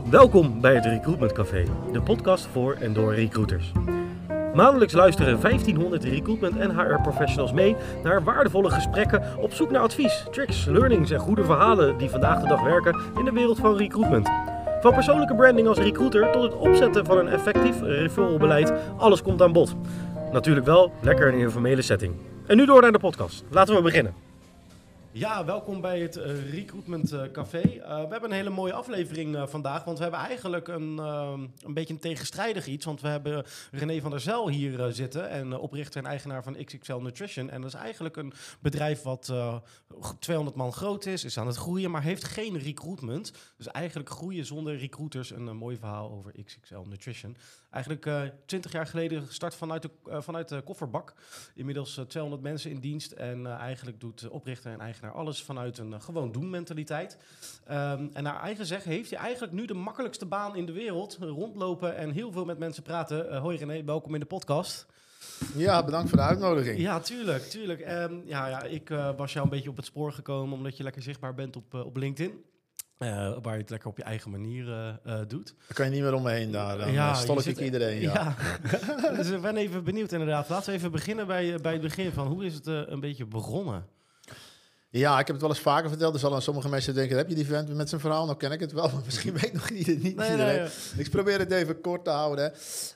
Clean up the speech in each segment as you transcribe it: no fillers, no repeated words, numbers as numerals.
Welkom bij het Recruitment Café, de podcast voor en door recruiters. Maandelijks luisteren 1500 recruitment en HR-professionals mee naar waardevolle gesprekken op zoek naar advies, tricks, learnings en goede verhalen die vandaag de dag werken in de wereld van recruitment. Van persoonlijke branding als recruiter tot het opzetten van een effectief referralbeleid, alles komt aan bod. Natuurlijk wel lekker in een informele setting. En nu door naar de podcast. Laten we beginnen. Ja, welkom bij het Recruitment Café. We hebben een hele mooie aflevering vandaag, want we hebben eigenlijk een beetje een tegenstrijdig iets. Want we hebben René van der Zijl hier zitten en oprichter en eigenaar van XXL Nutrition. En dat is eigenlijk een bedrijf wat 200 man groot is aan het groeien, maar heeft geen recruitment. Dus eigenlijk groeien zonder recruiters, een mooi verhaal over XXL Nutrition. Eigenlijk 20 jaar geleden gestart vanuit de kofferbak. Inmiddels 200 mensen in dienst en eigenlijk doet oprichter en eigenaar alles vanuit een gewoon doen mentaliteit. En naar eigen zeggen heeft hij eigenlijk nu de makkelijkste baan in de wereld. Rondlopen en heel veel met mensen praten. Hoi René, welkom in de podcast. Ja, bedankt voor de uitnodiging. Ja, tuurlijk. Ik was jou een beetje op het spoor gekomen omdat je lekker zichtbaar bent op LinkedIn. Waar je het lekker op je eigen manier doet. Daar kan je niet meer omheen daar. Dan stolk ik iedereen. Ja. Dus ik ben even benieuwd inderdaad. Laten we even beginnen bij het begin van hoe is het een beetje begonnen? Ja, ik heb het wel eens vaker verteld. Er zullen sommige mensen denken, heb je die vent met zijn verhaal? Nou ken ik het wel, maar misschien weet nog niet iedereen. Nee. Ik probeer het even kort te houden.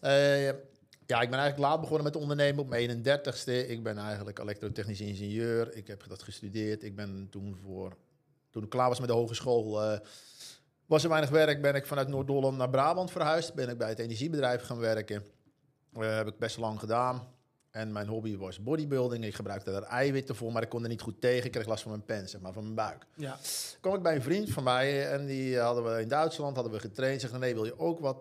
Ja, ik ben eigenlijk laat begonnen met ondernemen op mijn 31ste. Ik ben eigenlijk elektrotechnisch ingenieur. Ik heb dat gestudeerd. Ik ben toen ik klaar was met de hogeschool, was er weinig werk. Ben ik vanuit Noord-Holland naar Brabant verhuisd. Ben ik bij het energiebedrijf gaan werken. Heb ik best lang gedaan. En mijn hobby was bodybuilding. Ik gebruikte daar eiwitten voor, maar ik kon er niet goed tegen. Ik kreeg last van mijn pen, zeg maar, van mijn buik. Ja. Kwam ik bij een vriend van mij en die hadden we in Duitsland getraind. Zeg, nee, wil je ook wat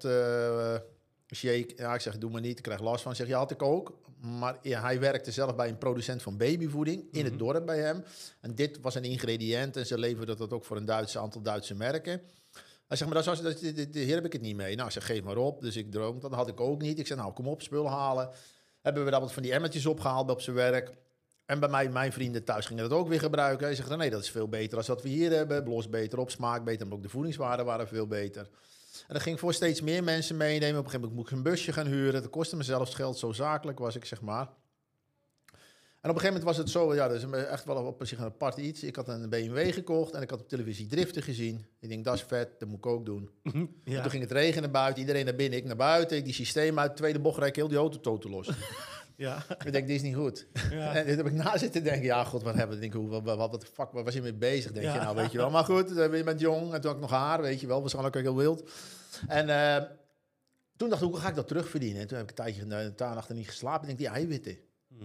shake? Ja, ik zeg, doe maar niet. Ik krijg last van. Zeg, ja, had ik ook. Maar ja, hij werkte zelf bij een producent van babyvoeding in het dorp bij hem. En dit was een ingrediënt en ze leverden dat ook voor een aantal Duitse merken. Hij zegt, maar hier heb ik het niet mee. Nou, ik zeg, geef maar op. Dus ik droom, dat had ik ook niet. Ik zeg, nou, kom op, spul halen. Hebben we daar wat van die emmertjes opgehaald op zijn werk. En bij mijn vrienden thuis gingen dat ook weer gebruiken. Hij zegt, nee, dat is veel beter dan wat we hier hebben. Bloos beter op, smaak beter, maar ook de voedingswaarden waren veel beter. En dat ging voor steeds meer mensen meenemen. Op een gegeven moment moest ik een busje gaan huren. Dat kostte me zelfs geld, zo zakelijk was ik, zeg maar. En op een gegeven moment was het zo, ja, dat is echt wel op zich een apart iets. Ik had een BMW gekocht en ik had op televisie driften gezien. Ik denk, dat is vet, dat moet ik ook doen. Ja. Toen ging het regenen buiten, iedereen naar binnen, ik naar buiten. Ik die systeem uit, tweede bocht rijd ik heel die auto totaal los. Ja. Ik denk, dit is niet goed. Ja. En dit heb ik na zitten denken, ja, god, wat hebben we? Denk, wat de fuck, waar was je mee bezig? Denk je nou, weet je wel. Maar goed, je bent jong en toen had ik nog haar, weet je wel. Waarschijnlijk ook heel wild. En toen dacht ik, hoe ga ik dat terugverdienen? En toen heb ik een tijdje achter niet geslapen. Ik denk, die eiwitten.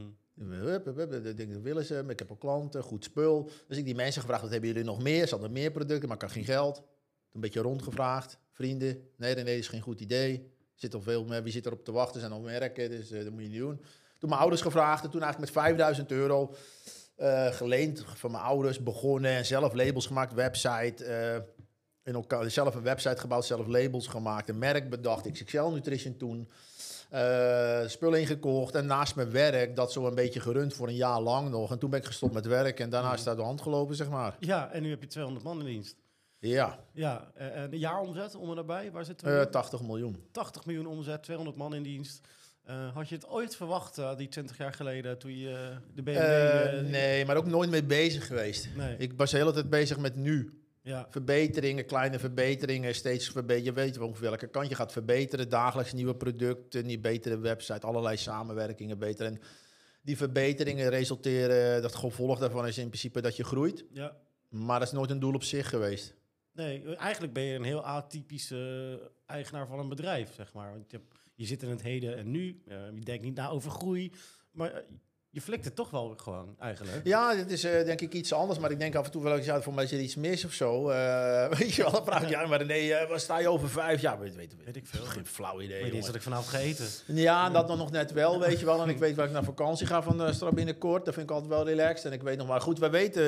Ik denk, dat willen ze. Ik heb ook klanten, goed spul. Dus ik die mensen gevraagd, wat hebben jullie nog meer? Ze hadden meer producten, maar ik had geen geld. Een beetje rondgevraagd. Vrienden, nee, dat is geen goed idee. Zit al veel meer, wie zit erop te wachten? Zijn al merken, dus dat moet je niet doen. Toen mijn ouders gevraagd en toen eigenlijk met €5.000 geleend van mijn ouders begonnen. En zelf labels gemaakt, website. Zelf een website gebouwd, zelf labels gemaakt. Een merk bedacht, XXL Nutrition toen. Spullen ingekocht en naast mijn werk dat zo een beetje gerund voor een jaar lang nog. En toen ben ik gestopt met werk en daarna is het uit de hand gelopen, zeg maar. Ja, en nu heb je 200 man in dienst. Ja. Ja, de jaaromzet om en nabij, waar zit het? 80 miljoen. 80 miljoen omzet, 200 man in dienst. Had je het ooit verwacht, die 20 jaar geleden, toen je de BMW... Nee, maar ook nooit mee bezig geweest. Nee. Ik was de hele tijd bezig met nu. Ja. Verbeteringen, kleine verbeteringen, steeds verbeteren. Je weet ongeveer welke kant je gaat verbeteren. Dagelijks nieuwe producten, een betere website, allerlei samenwerkingen beter. En die verbeteringen resulteren, dat gevolg daarvan is in principe dat je groeit. Ja. Maar dat is nooit een doel op zich geweest. Nee, eigenlijk ben je een heel atypische eigenaar van een bedrijf, zeg maar. Want je zit in het heden en nu, je denkt niet na over groei, maar... Je flikt het toch wel gewoon, eigenlijk. Ja, dit is denk ik iets anders. Maar ik denk af en toe wel eens, voor mij is er iets mis of zo. Weet je wel, dan vraag ik, ja, maar nee, waar sta je over 5 jaar? Weet ik veel. Geen flauw idee. Weet je wat ik vanavond gegeten? Ja, dat nog net wel, weet je wel. En ik weet waar ik naar vakantie ga van straks binnenkort. Dat vind ik altijd wel relaxed. En ik weet nog maar, goed,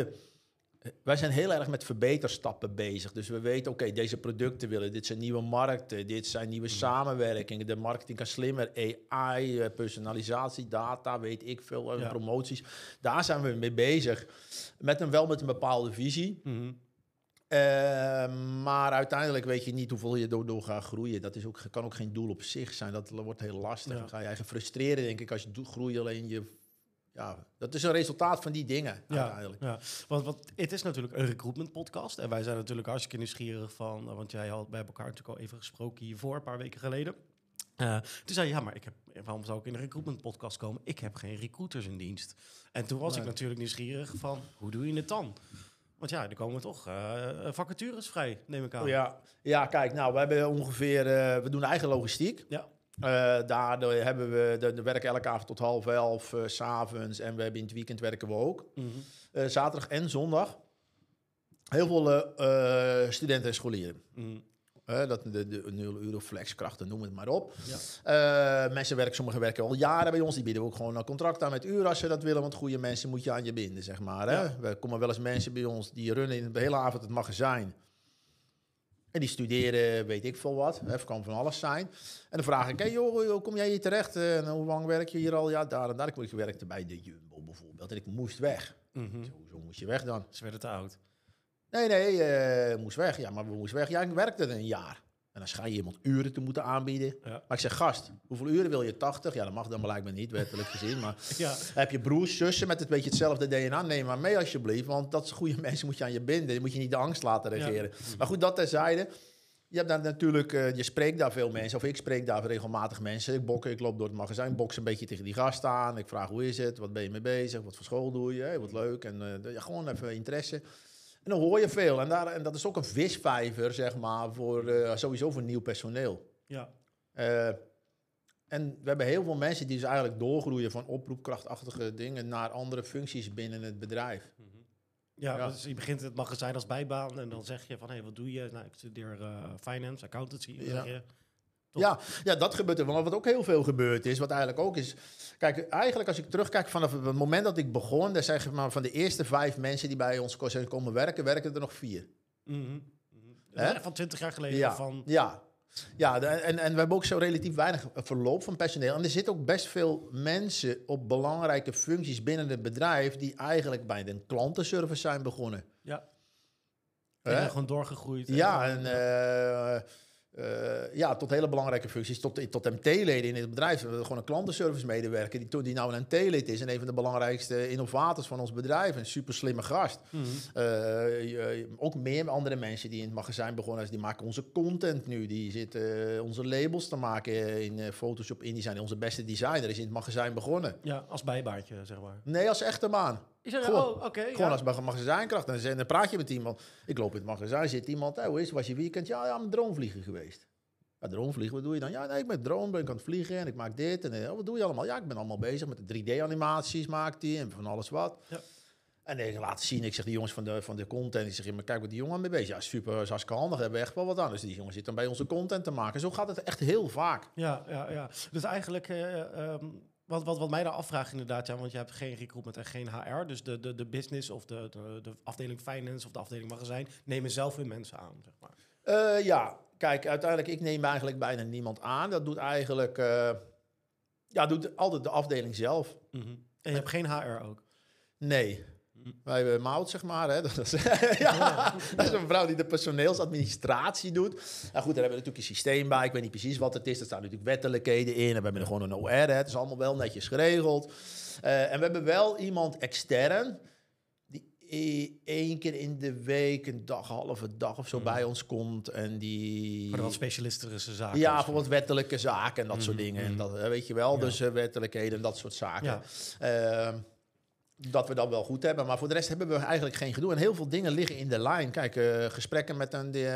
wij zijn heel erg met verbeterstappen bezig. Dus we weten, oké, deze producten willen. Dit zijn nieuwe markten. Dit zijn nieuwe samenwerkingen. De marketing kan slimmer. AI, personalisatie, data, weet ik veel. Promoties. Daar zijn we mee bezig. Met een bepaalde visie. Mm-hmm. Maar uiteindelijk weet je niet hoeveel je door gaat groeien. Dat is kan ook geen doel op zich zijn. Dat wordt heel lastig. Dan ga je eigen frustreren, denk ik, als je groeit alleen je... Ja, dat is een resultaat van die dingen uiteindelijk. Ja. Want het is natuurlijk een recruitment podcast. En wij zijn natuurlijk hartstikke nieuwsgierig van... Want jij had bij elkaar natuurlijk al even gesproken hiervoor, een paar weken geleden. Toen zei je, maar waarom zou ik in een recruitment podcast komen? Ik heb geen recruiters in dienst. En toen was ik natuurlijk nieuwsgierig van, hoe doe je het dan? Want ja, er komen toch vacatures vrij, neem ik aan. Ja, kijk, nou, we hebben ongeveer... we doen eigen logistiek. Ja. Daardoor hebben we werken elke avond tot 10:30 's avonds. En we hebben in het weekend werken we ook. Mm-hmm. Zaterdag en zondag. Heel veel studenten en scholieren. Mm-hmm. De 0 uur flexkrachten, noem het maar op. Ja. Sommigen werken al jaren bij ons. Die bieden ook gewoon een contract aan met uur als ze dat willen. Want goede mensen moet je aan je binden, zeg maar. Hè? Ja. Er komen wel eens mensen bij ons die runnen in de hele avond het magazijn. En die studeren, weet ik veel wat. Het kan van alles zijn. En dan vraag ik, hey, joh, hoe kom jij hier terecht? En hoe lang werk je hier al? Ja, daar en daar. Ik werkte bij de Jumbo bijvoorbeeld. En ik moest weg. Mm-hmm. Hoezo moest je weg dan? Ze werden te oud. Nee, moest weg. Ja, maar we moesten weg. Ja, ik werkte er een jaar. En dan schijn je iemand uren te moeten aanbieden. Ja. Maar ik zeg, gast, hoeveel uren wil je? 80? Ja, dat mag dan blijkbaar niet, wettelijk gezien. Maar heb je broers, zussen met het beetje hetzelfde DNA? Neem maar mee alsjeblieft. Want dat is goede mensen moet je aan je binden. Die moet je niet de angst laten regeren. Ja. Maar goed, dat terzijde. Je hebt daar natuurlijk, je spreekt daar veel mensen. Of ik spreek daar regelmatig mensen. Ik loop door het magazijn, boks een beetje tegen die gast aan. Ik vraag, hoe is het? Wat ben je mee bezig? Wat voor school doe je? Hey, wat leuk. En gewoon even interesse. En dan hoor je veel. En dat is ook een visvijver, zeg maar, sowieso voor nieuw personeel. Ja. En we hebben heel veel mensen die dus eigenlijk doorgroeien van oproepkrachtachtige dingen naar andere functies binnen het bedrijf. Mm-hmm. Ja, dus je begint het magazijn als bijbaan en dan zeg je van, hey, wat doe je? Nou, ik studeer finance, accountancy. Ja, dat gebeurt er. Want wat ook heel veel gebeurd is, wat eigenlijk ook is... Kijk, eigenlijk als ik terugkijk vanaf het moment dat ik begon... dan zeg ik maar van de eerste 5 mensen die bij ons komen werken er nog 4. Mm-hmm. Van 20 jaar geleden? En we hebben ook zo relatief weinig verloop van personeel. En er zitten ook best veel mensen op belangrijke functies binnen het bedrijf... die eigenlijk bij de klantenservice zijn begonnen. Ja. Gewoon doorgegroeid. Tot hele belangrijke functies. Tot MT-leden in het bedrijf. We hebben gewoon een klantenservice medewerker... die nou een MT-lid is... en een van de belangrijkste innovators van ons bedrijf. Een super slimme gast. Mm-hmm. Ook meer andere mensen die in het magazijn begonnen zijn... die maken onze content nu. Die zitten onze labels te maken in Photoshop, InDesign. Onze beste designer is in het magazijn begonnen. Ja, als bijbaantje, zeg maar. Nee, als echte baan. Gewoon als magazijnkracht. En dan praat je met iemand. Ik loop in het magazijn, zit iemand. Hoe is het? Was je weekend? Ja, met droomvliegen geweest. Ja, droomvliegen, wat doe je dan? Ja, nee, ik ben drone, ben ik aan het vliegen en ik maak dit. En wat doe je allemaal? Ja, ik ben allemaal bezig met de 3D-animaties, maakt die en van alles wat. Ja. En ik laat zien, ik zeg die jongens van de content, ik zeg, maar kijk wat die jongen mee bezig. Ja, super, is hartstikke handig, hebben we echt wel wat aan. Dus die jongen zit dan bij onze content te maken. Zo gaat het echt heel vaak. Ja. Dus eigenlijk... Wat mij daar afvraagt inderdaad, want je hebt geen recruitment en geen HR. Dus de business of de afdeling finance of de afdeling magazijn nemen zelf hun mensen aan, zeg maar. Kijk, uiteindelijk, ik neem eigenlijk bijna niemand aan. Dat doet eigenlijk, doet altijd de afdeling zelf. Mm-hmm. En je hebt geen HR ook? Nee. Wij hebben Maud, zeg maar. Hè? Dat is een vrouw die de personeelsadministratie doet. Nou goed, daar hebben we natuurlijk een systeem bij. Ik weet niet precies wat het is. Er staan natuurlijk wettelijkheden in. En we hebben er gewoon een OR. Hè? Het is allemaal wel netjes geregeld. En we hebben wel iemand extern... die 1 keer in de week, een halve dag of zo bij ons komt. En die... Voor wat specialistische zaken. Ja, voor wat wettelijke zaken en dat soort dingen. En dat weet je wel. Ja. Dus wettelijkheden en dat soort zaken. Ja. Dat we dat wel goed hebben. Maar voor de rest hebben we eigenlijk geen gedoe. En heel veel dingen liggen in de lijn. Kijk, gesprekken met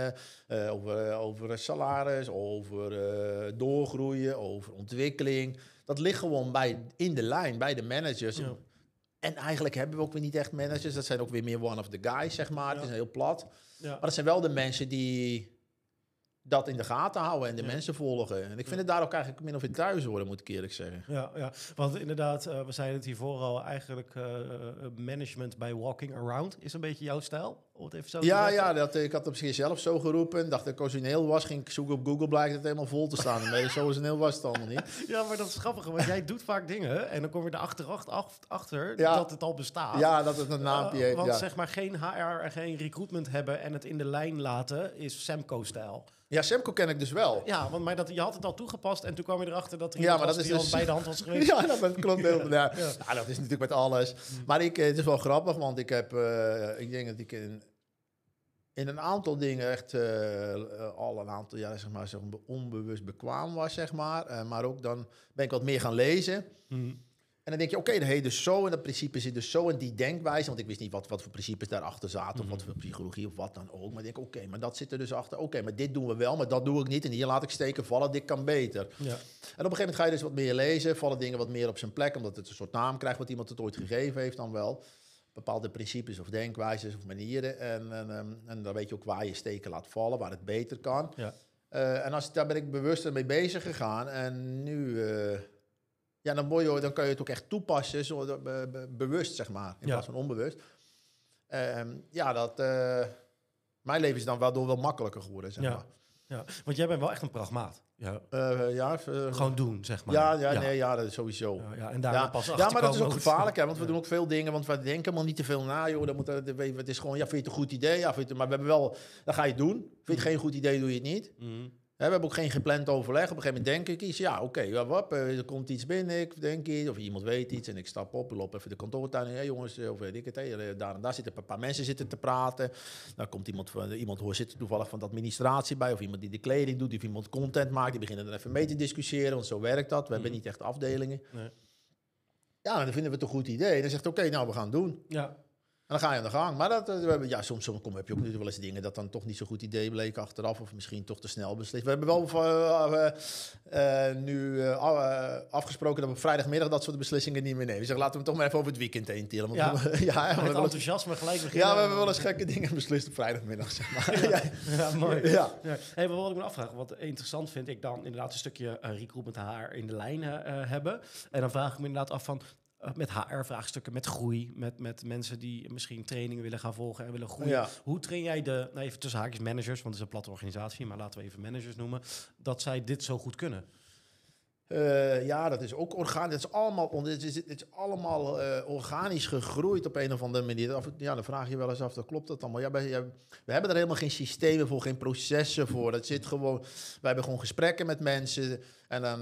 over salaris, over doorgroeien, over ontwikkeling. Dat ligt gewoon in de lijn, bij de managers. Ja. En eigenlijk hebben we ook weer niet echt managers. Dat zijn ook weer meer one of the guys, zeg maar. Ja. Het is heel plat. Ja. Maar dat zijn wel de mensen die dat in de gaten houden en de mensen volgen. En ik vind het daar ook eigenlijk min of meer thuis horen, moet ik eerlijk zeggen. Ja, want inderdaad, we zeiden het hiervoor al, eigenlijk management bij walking around is een beetje jouw stijl, om het even zo te zeggen. Ik had het misschien zelf zo geroepen. Dacht ik origineel was, ging ik zoeken op Google, blijkt het helemaal vol te staan. Maar zo origineel was het allemaal niet. Ja, maar dat is grappig, want jij doet vaak dingen en dan kom je er achter dat het al bestaat. Ja, dat het een naampje heeft. Want zeg maar geen HR en geen recruitment hebben en het in de lijn laten is Semco-stijl. Ja, Semco ken ik dus wel. Ja, maar je had het al toegepast en toen kwam je erachter dat er die al bij de hand was geweest. Ja, dat klopt heel. Ja, dat is natuurlijk met alles. Maar het is wel grappig, want ik denk dat ik in een aantal dingen echt al een aantal jaar zeg maar onbewust bekwaam was, zeg maar. Maar ook dan ben ik wat meer gaan lezen. En dan denk je, oké, dat heet dus zo en dat principe zit dus zo in die denkwijze. Want ik wist niet wat voor principes daarachter zaten of wat voor psychologie of wat dan ook. Maar ik denk, oké, maar dat zit er dus achter. Oké, maar dit doen we wel, maar dat doe ik niet. En hier laat ik steken vallen, dit kan beter. Ja. En op een gegeven moment ga je dus wat meer lezen. Vallen dingen wat meer op zijn plek, omdat het een soort naam krijgt wat iemand het ooit gegeven heeft dan wel. Bepaalde principes of denkwijzes of manieren. En dan weet je ook waar je steken laat vallen, waar het beter kan. Ja. En daar ben ik bewust mee bezig gegaan. En nu... dan kan je het ook echt toepassen, zo, bewust, zeg maar, in plaats van onbewust. Mijn leven is dan wel makkelijker geworden, zeg maar. Ja, want jij bent wel echt een pragmaat. Gewoon doen, zeg maar. Dat is sowieso. En daar pas achter maar dat is ook gevaarlijk, hè, want we doen ook veel dingen, want we denken helemaal niet te veel na, joh. Het is gewoon, vind je het een goed idee? Ja, maar we hebben wel, dan ga je het doen. Vind je het geen goed idee, doe je het niet. We hebben ook geen gepland overleg. Op een gegeven moment denk ik iets. Ja, oké, er komt iets binnen, ik denk iets. Of iemand weet iets en ik stap op. Ik loop even de kantoortuin in. Hey, jongens, of weet ik het. Daar en daar zitten een paar mensen zitten te praten. Dan komt iemand hoort zitten toevallig van de administratie bij. Of iemand die de kleding doet. Of iemand content maakt. Die beginnen er even mee te discussiëren. Want zo werkt dat. We hebben niet echt afdelingen. Nee. Ja, dan vinden we het een goed idee. Dan zegt oké, nou, we gaan het doen. Ja. En dan ga je aan de gang. Maar soms heb je ook nu wel eens dingen dat dan toch niet zo'n goed idee bleek achteraf. Of misschien toch te snel beslist. We hebben wel nu afgesproken dat we op vrijdagmiddag dat soort beslissingen niet meer nemen. We zeggen, laten we hem toch maar even over het weekend heen tillen. Met enthousiasme gelijk beginnen. Ja, we hebben wel eens gekke dingen beslist op vrijdagmiddag, zeg maar. Ja, mooi. Ja. Hey, maar wat ik me afvraag, wat interessant vind ik dan inderdaad een stukje recruitment HR in de lijn hebben. En dan vraag ik me inderdaad af van... met HR-vraagstukken, met groei, met mensen die misschien trainingen willen gaan volgen en willen groeien. Ja. Hoe train jij even tussen haakjes managers, want het is een platte organisatie, maar laten we even managers noemen, dat zij dit zo goed kunnen? Dat is ook organisch. Het is allemaal organisch gegroeid op een of andere manier. Dan vraag je wel eens af, dat klopt dat allemaal? We hebben er helemaal geen systemen voor, geen processen voor. Dat zit gewoon. Wij hebben gewoon gesprekken met mensen en dan.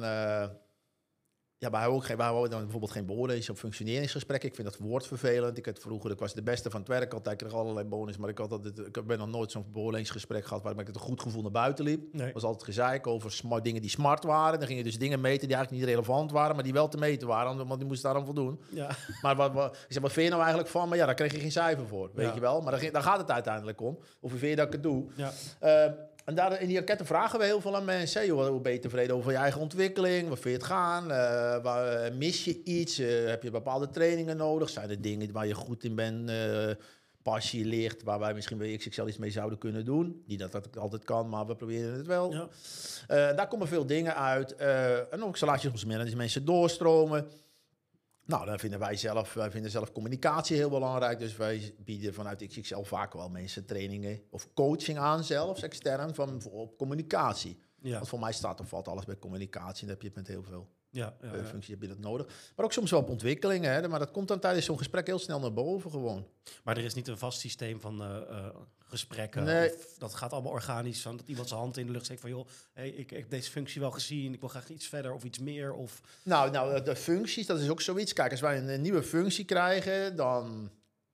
Wij houden dan bijvoorbeeld geen beoordelings- of functioneringsgesprekken. Ik vind dat woord vervelend. Ik was de beste van het werk altijd. Ik kreeg allerlei bonus, maar ik ben nog nooit zo'n beoordelingsgesprek gehad waarbij ik het een goed gevoel naar buiten liep. Het was altijd gezeik over dingen die smart waren. Dan ging je dus dingen meten die eigenlijk niet relevant waren, maar die wel te meten waren, want die moesten daar aan voldoen. Ja. Maar wat vind je nou eigenlijk van? Maar daar kreeg je geen cijfer voor, weet je wel. Maar daar gaat het uiteindelijk om. Of hoe vind je dat ik het doe? Ja. En daar in die enquête vragen we heel veel aan mensen. Joh, hoe ben je tevreden over je eigen ontwikkeling? Wat vind je het gaan? Mis je iets? Heb je bepaalde trainingen nodig? Zijn er dingen waar je goed in bent? Passie ligt, waar wij misschien bij XXL iets mee zouden kunnen doen. Niet dat dat altijd kan, maar we proberen het wel. Ja. Daar komen veel dingen uit. En ook laat je soms mensen doorstromen. Nou, dan vinden wij zelf communicatie heel belangrijk. Dus wij bieden vanuit XXL vaak wel mensen trainingen of coaching aan, zelfs extern, op communicatie. Ja. Want voor mij staat of valt alles bij communicatie. En dan heb je met heel veel functies heb je dat nodig. Maar ook soms wel op ontwikkelingen. Hè? Maar dat komt dan tijdens zo'n gesprek heel snel naar boven gewoon. Maar er is niet een vast systeem van gesprekken. Nee. Of dat gaat allemaal organisch. Dat iemand zijn hand in de lucht steekt van... joh, ik heb deze functie wel gezien. Ik wil graag iets verder of iets meer. Of... Nou, de functies, dat is ook zoiets. Kijk, als wij een nieuwe functie krijgen... dan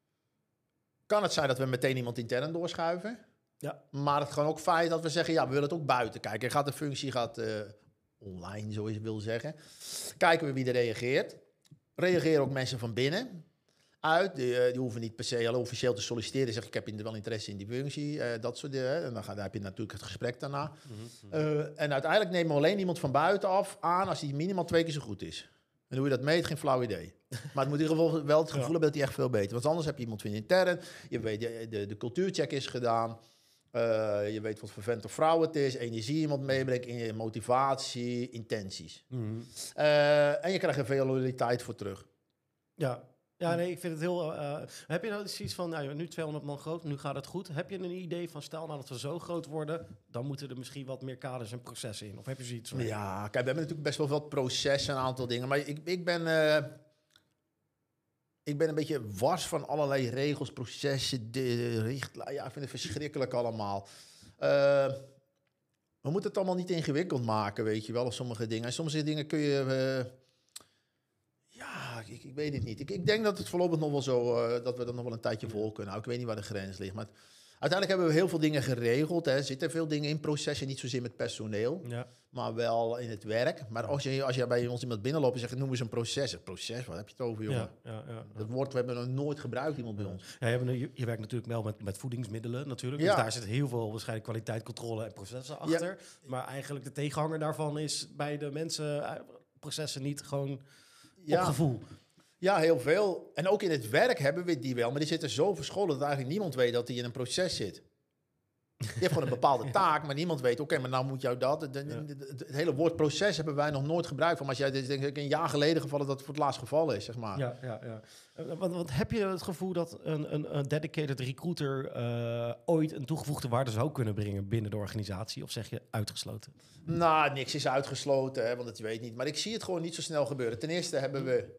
kan het zijn dat we meteen iemand intern doorschuiven. Ja. Maar het gewoon ook feit dat we zeggen... we willen het ook buiten kijken. De functie gaat... online, zo je wil zeggen. Kijken we wie er reageert. Reageren ook mensen van binnen uit. Die hoeven niet per se al officieel te solliciteren. Zeg ik heb wel interesse in die functie. Dat soort dingen. En dan heb je natuurlijk het gesprek daarna. En uiteindelijk nemen we alleen iemand van buitenaf aan als hij minimaal 2 keer zo goed is. En hoe je dat meet, geen flauw idee. Maar het moet in ieder geval wel het gevoel hebben dat hij echt veel beter. Want anders heb je iemand van intern. Je weet, de cultuurcheck is gedaan. Je weet wat voor vent of vrouw het is. Energie iemand meebrengt. Motivatie, intenties. En je krijgt er veel loyaliteit voor terug. Ja, nee, ik vind het heel... heb je nou iets van, nou, nu 200 man groot, nu gaat het goed. Heb je een idee van, stel nou dat we zo groot worden, dan moeten er misschien wat meer kaders en processen in? Of heb je zoiets van? Ja, kijk, we hebben natuurlijk best wel wat processen, een aantal dingen. Maar ik ben een beetje wars van allerlei regels, processen, richtlijnen. Ja, ik vind het verschrikkelijk allemaal. We moeten het allemaal niet ingewikkeld maken, weet je wel, of sommige dingen. En sommige dingen kun je... ik weet het niet. Ik denk dat het voorlopig nog wel zo... dat we dat nog wel een tijdje vol kunnen. Nou, ik weet niet waar de grens ligt. Maar uiteindelijk hebben we heel veel dingen geregeld. Hè. Er zitten veel dingen in processen. Niet zozeer met personeel. Ja. Maar wel in het werk. Maar als je bij ons iemand binnenloopt en zegt... noem eens een proces. Een proces? Wat heb je het over, jongen? Ja. Dat woord we hebben nog nooit gebruikt, iemand bij ons. Ja, je werkt natuurlijk wel met voedingsmiddelen natuurlijk. Ja. Dus daar zit heel veel waarschijnlijk kwaliteitscontrole en processen achter. Ja. Maar eigenlijk de tegenhanger daarvan is bij de mensen... processen niet gewoon... op gevoel. Ja, heel veel. En ook in het werk hebben we die wel. Maar die zitten zo verscholen dat eigenlijk niemand weet dat hij in een proces zit. Je hebt gewoon een bepaalde taak, maar niemand weet... oké, maar nou moet jou dat... Het hele woord proces hebben wij nog nooit gebruikt van. Maar als jij dit denk ik een jaar geleden gevallen... dat het voor het laatst geval is, zeg maar. Ja. Want heb je het gevoel dat een dedicated recruiter... ooit een toegevoegde waarde zou kunnen brengen binnen de organisatie? Of zeg je uitgesloten? Nou, niks is uitgesloten, hè, want dat weet niet. Maar ik zie het gewoon niet zo snel gebeuren. Ten eerste hebben we...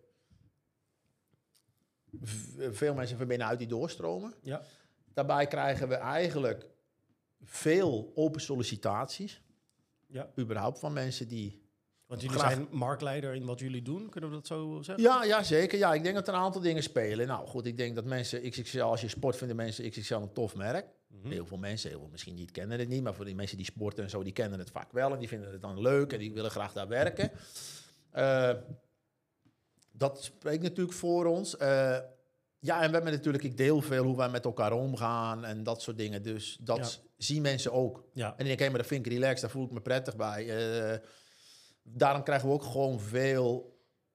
veel mensen van binnenuit die doorstromen. Ja. Daarbij krijgen we eigenlijk... veel open sollicitaties. Ja. Überhaupt van mensen die... Want jullie zijn marktleider in wat jullie doen, kunnen we dat zo zeggen? Ja, zeker. Ja, ik denk dat er een aantal dingen spelen. Nou goed, ik denk dat mensen XXL, als je sport, vinden mensen XXL een tof merk. Heel veel mensen, misschien niet kennen het niet, maar voor die mensen die sporten en zo, die kennen het vaak wel en die vinden het dan leuk en die willen graag daar werken. Dat spreekt natuurlijk voor ons. Ja, en we hebben natuurlijk, ik deel veel hoe wij met elkaar omgaan en dat soort dingen. Dus dat zien mensen ook. Ja. En die denken, maar dat vind ik relaxed, daar voel ik me prettig bij. Daarom krijgen we ook gewoon veel,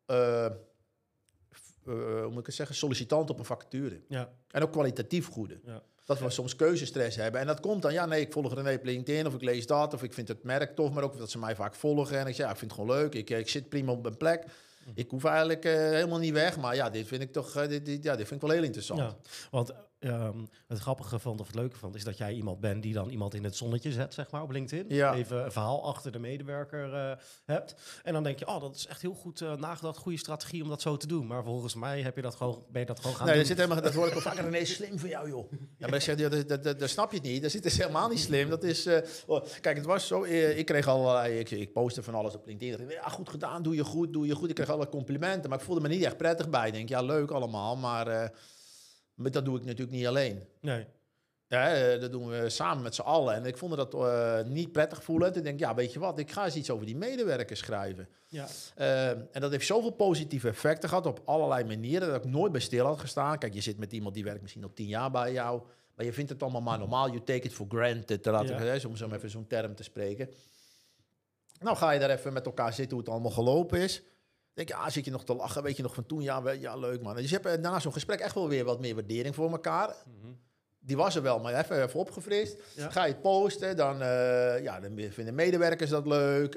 hoe moet ik het zeggen, sollicitanten op een vacature. Ja. En ook kwalitatief goede. Ja. Dat we soms keuzestress hebben. En dat komt dan, ik volg René op LinkedIn of ik lees dat of ik vind het merk tof, maar ook dat ze mij vaak volgen. En ik zeg, ik vind het gewoon leuk, ik zit prima op mijn plek. Ik hoef eigenlijk helemaal niet weg, maar dit vind ik toch, dit vind ik wel heel interessant. Ja, want het grappige vond of het leuke vond is dat jij iemand bent die dan iemand in het zonnetje zet, zeg maar, op LinkedIn. Ja. Even een verhaal achter de medewerker hebt. En dan denk je, dat is echt heel goed nagedacht, goede strategie om dat zo te doen. Maar volgens mij ben je dat gewoon gaan doen. Dat hoor ik wel vaker. Nee, slim voor jou, joh. Ja, maar ik zeg, dat snap je het niet. Dat is helemaal niet slim. Dat is, kijk, het was zo, ik kreeg ik postte van alles op LinkedIn. Ja, goed gedaan, doe je goed. Ik kreeg alle complimenten, maar ik voelde me niet echt prettig bij. Ik denk, ja, leuk allemaal, maar dat doe ik natuurlijk niet alleen. Nee. Ja, dat doen we samen met z'n allen. En ik vond dat niet prettig voelen. Toen denk ik, weet je wat, ik ga eens iets over die medewerkers schrijven. Ja. En dat heeft zoveel positieve effecten gehad op allerlei manieren, dat ik nooit bij stil had gestaan. Kijk, je zit met iemand die werkt misschien al 10 jaar bij jou, maar je vindt het allemaal maar normaal. You take it for granted, om zo even zo'n term te spreken. Nou ga je daar even met elkaar zitten hoe het allemaal gelopen is. Denk je, zit je nog te lachen, weet je nog van toen? Ja, leuk man. Dus je hebt na zo'n gesprek echt wel weer wat meer waardering voor elkaar. Mm-hmm. Die was er wel, maar even opgefrist. Ja. Ga je het posten, dan vinden medewerkers dat leuk.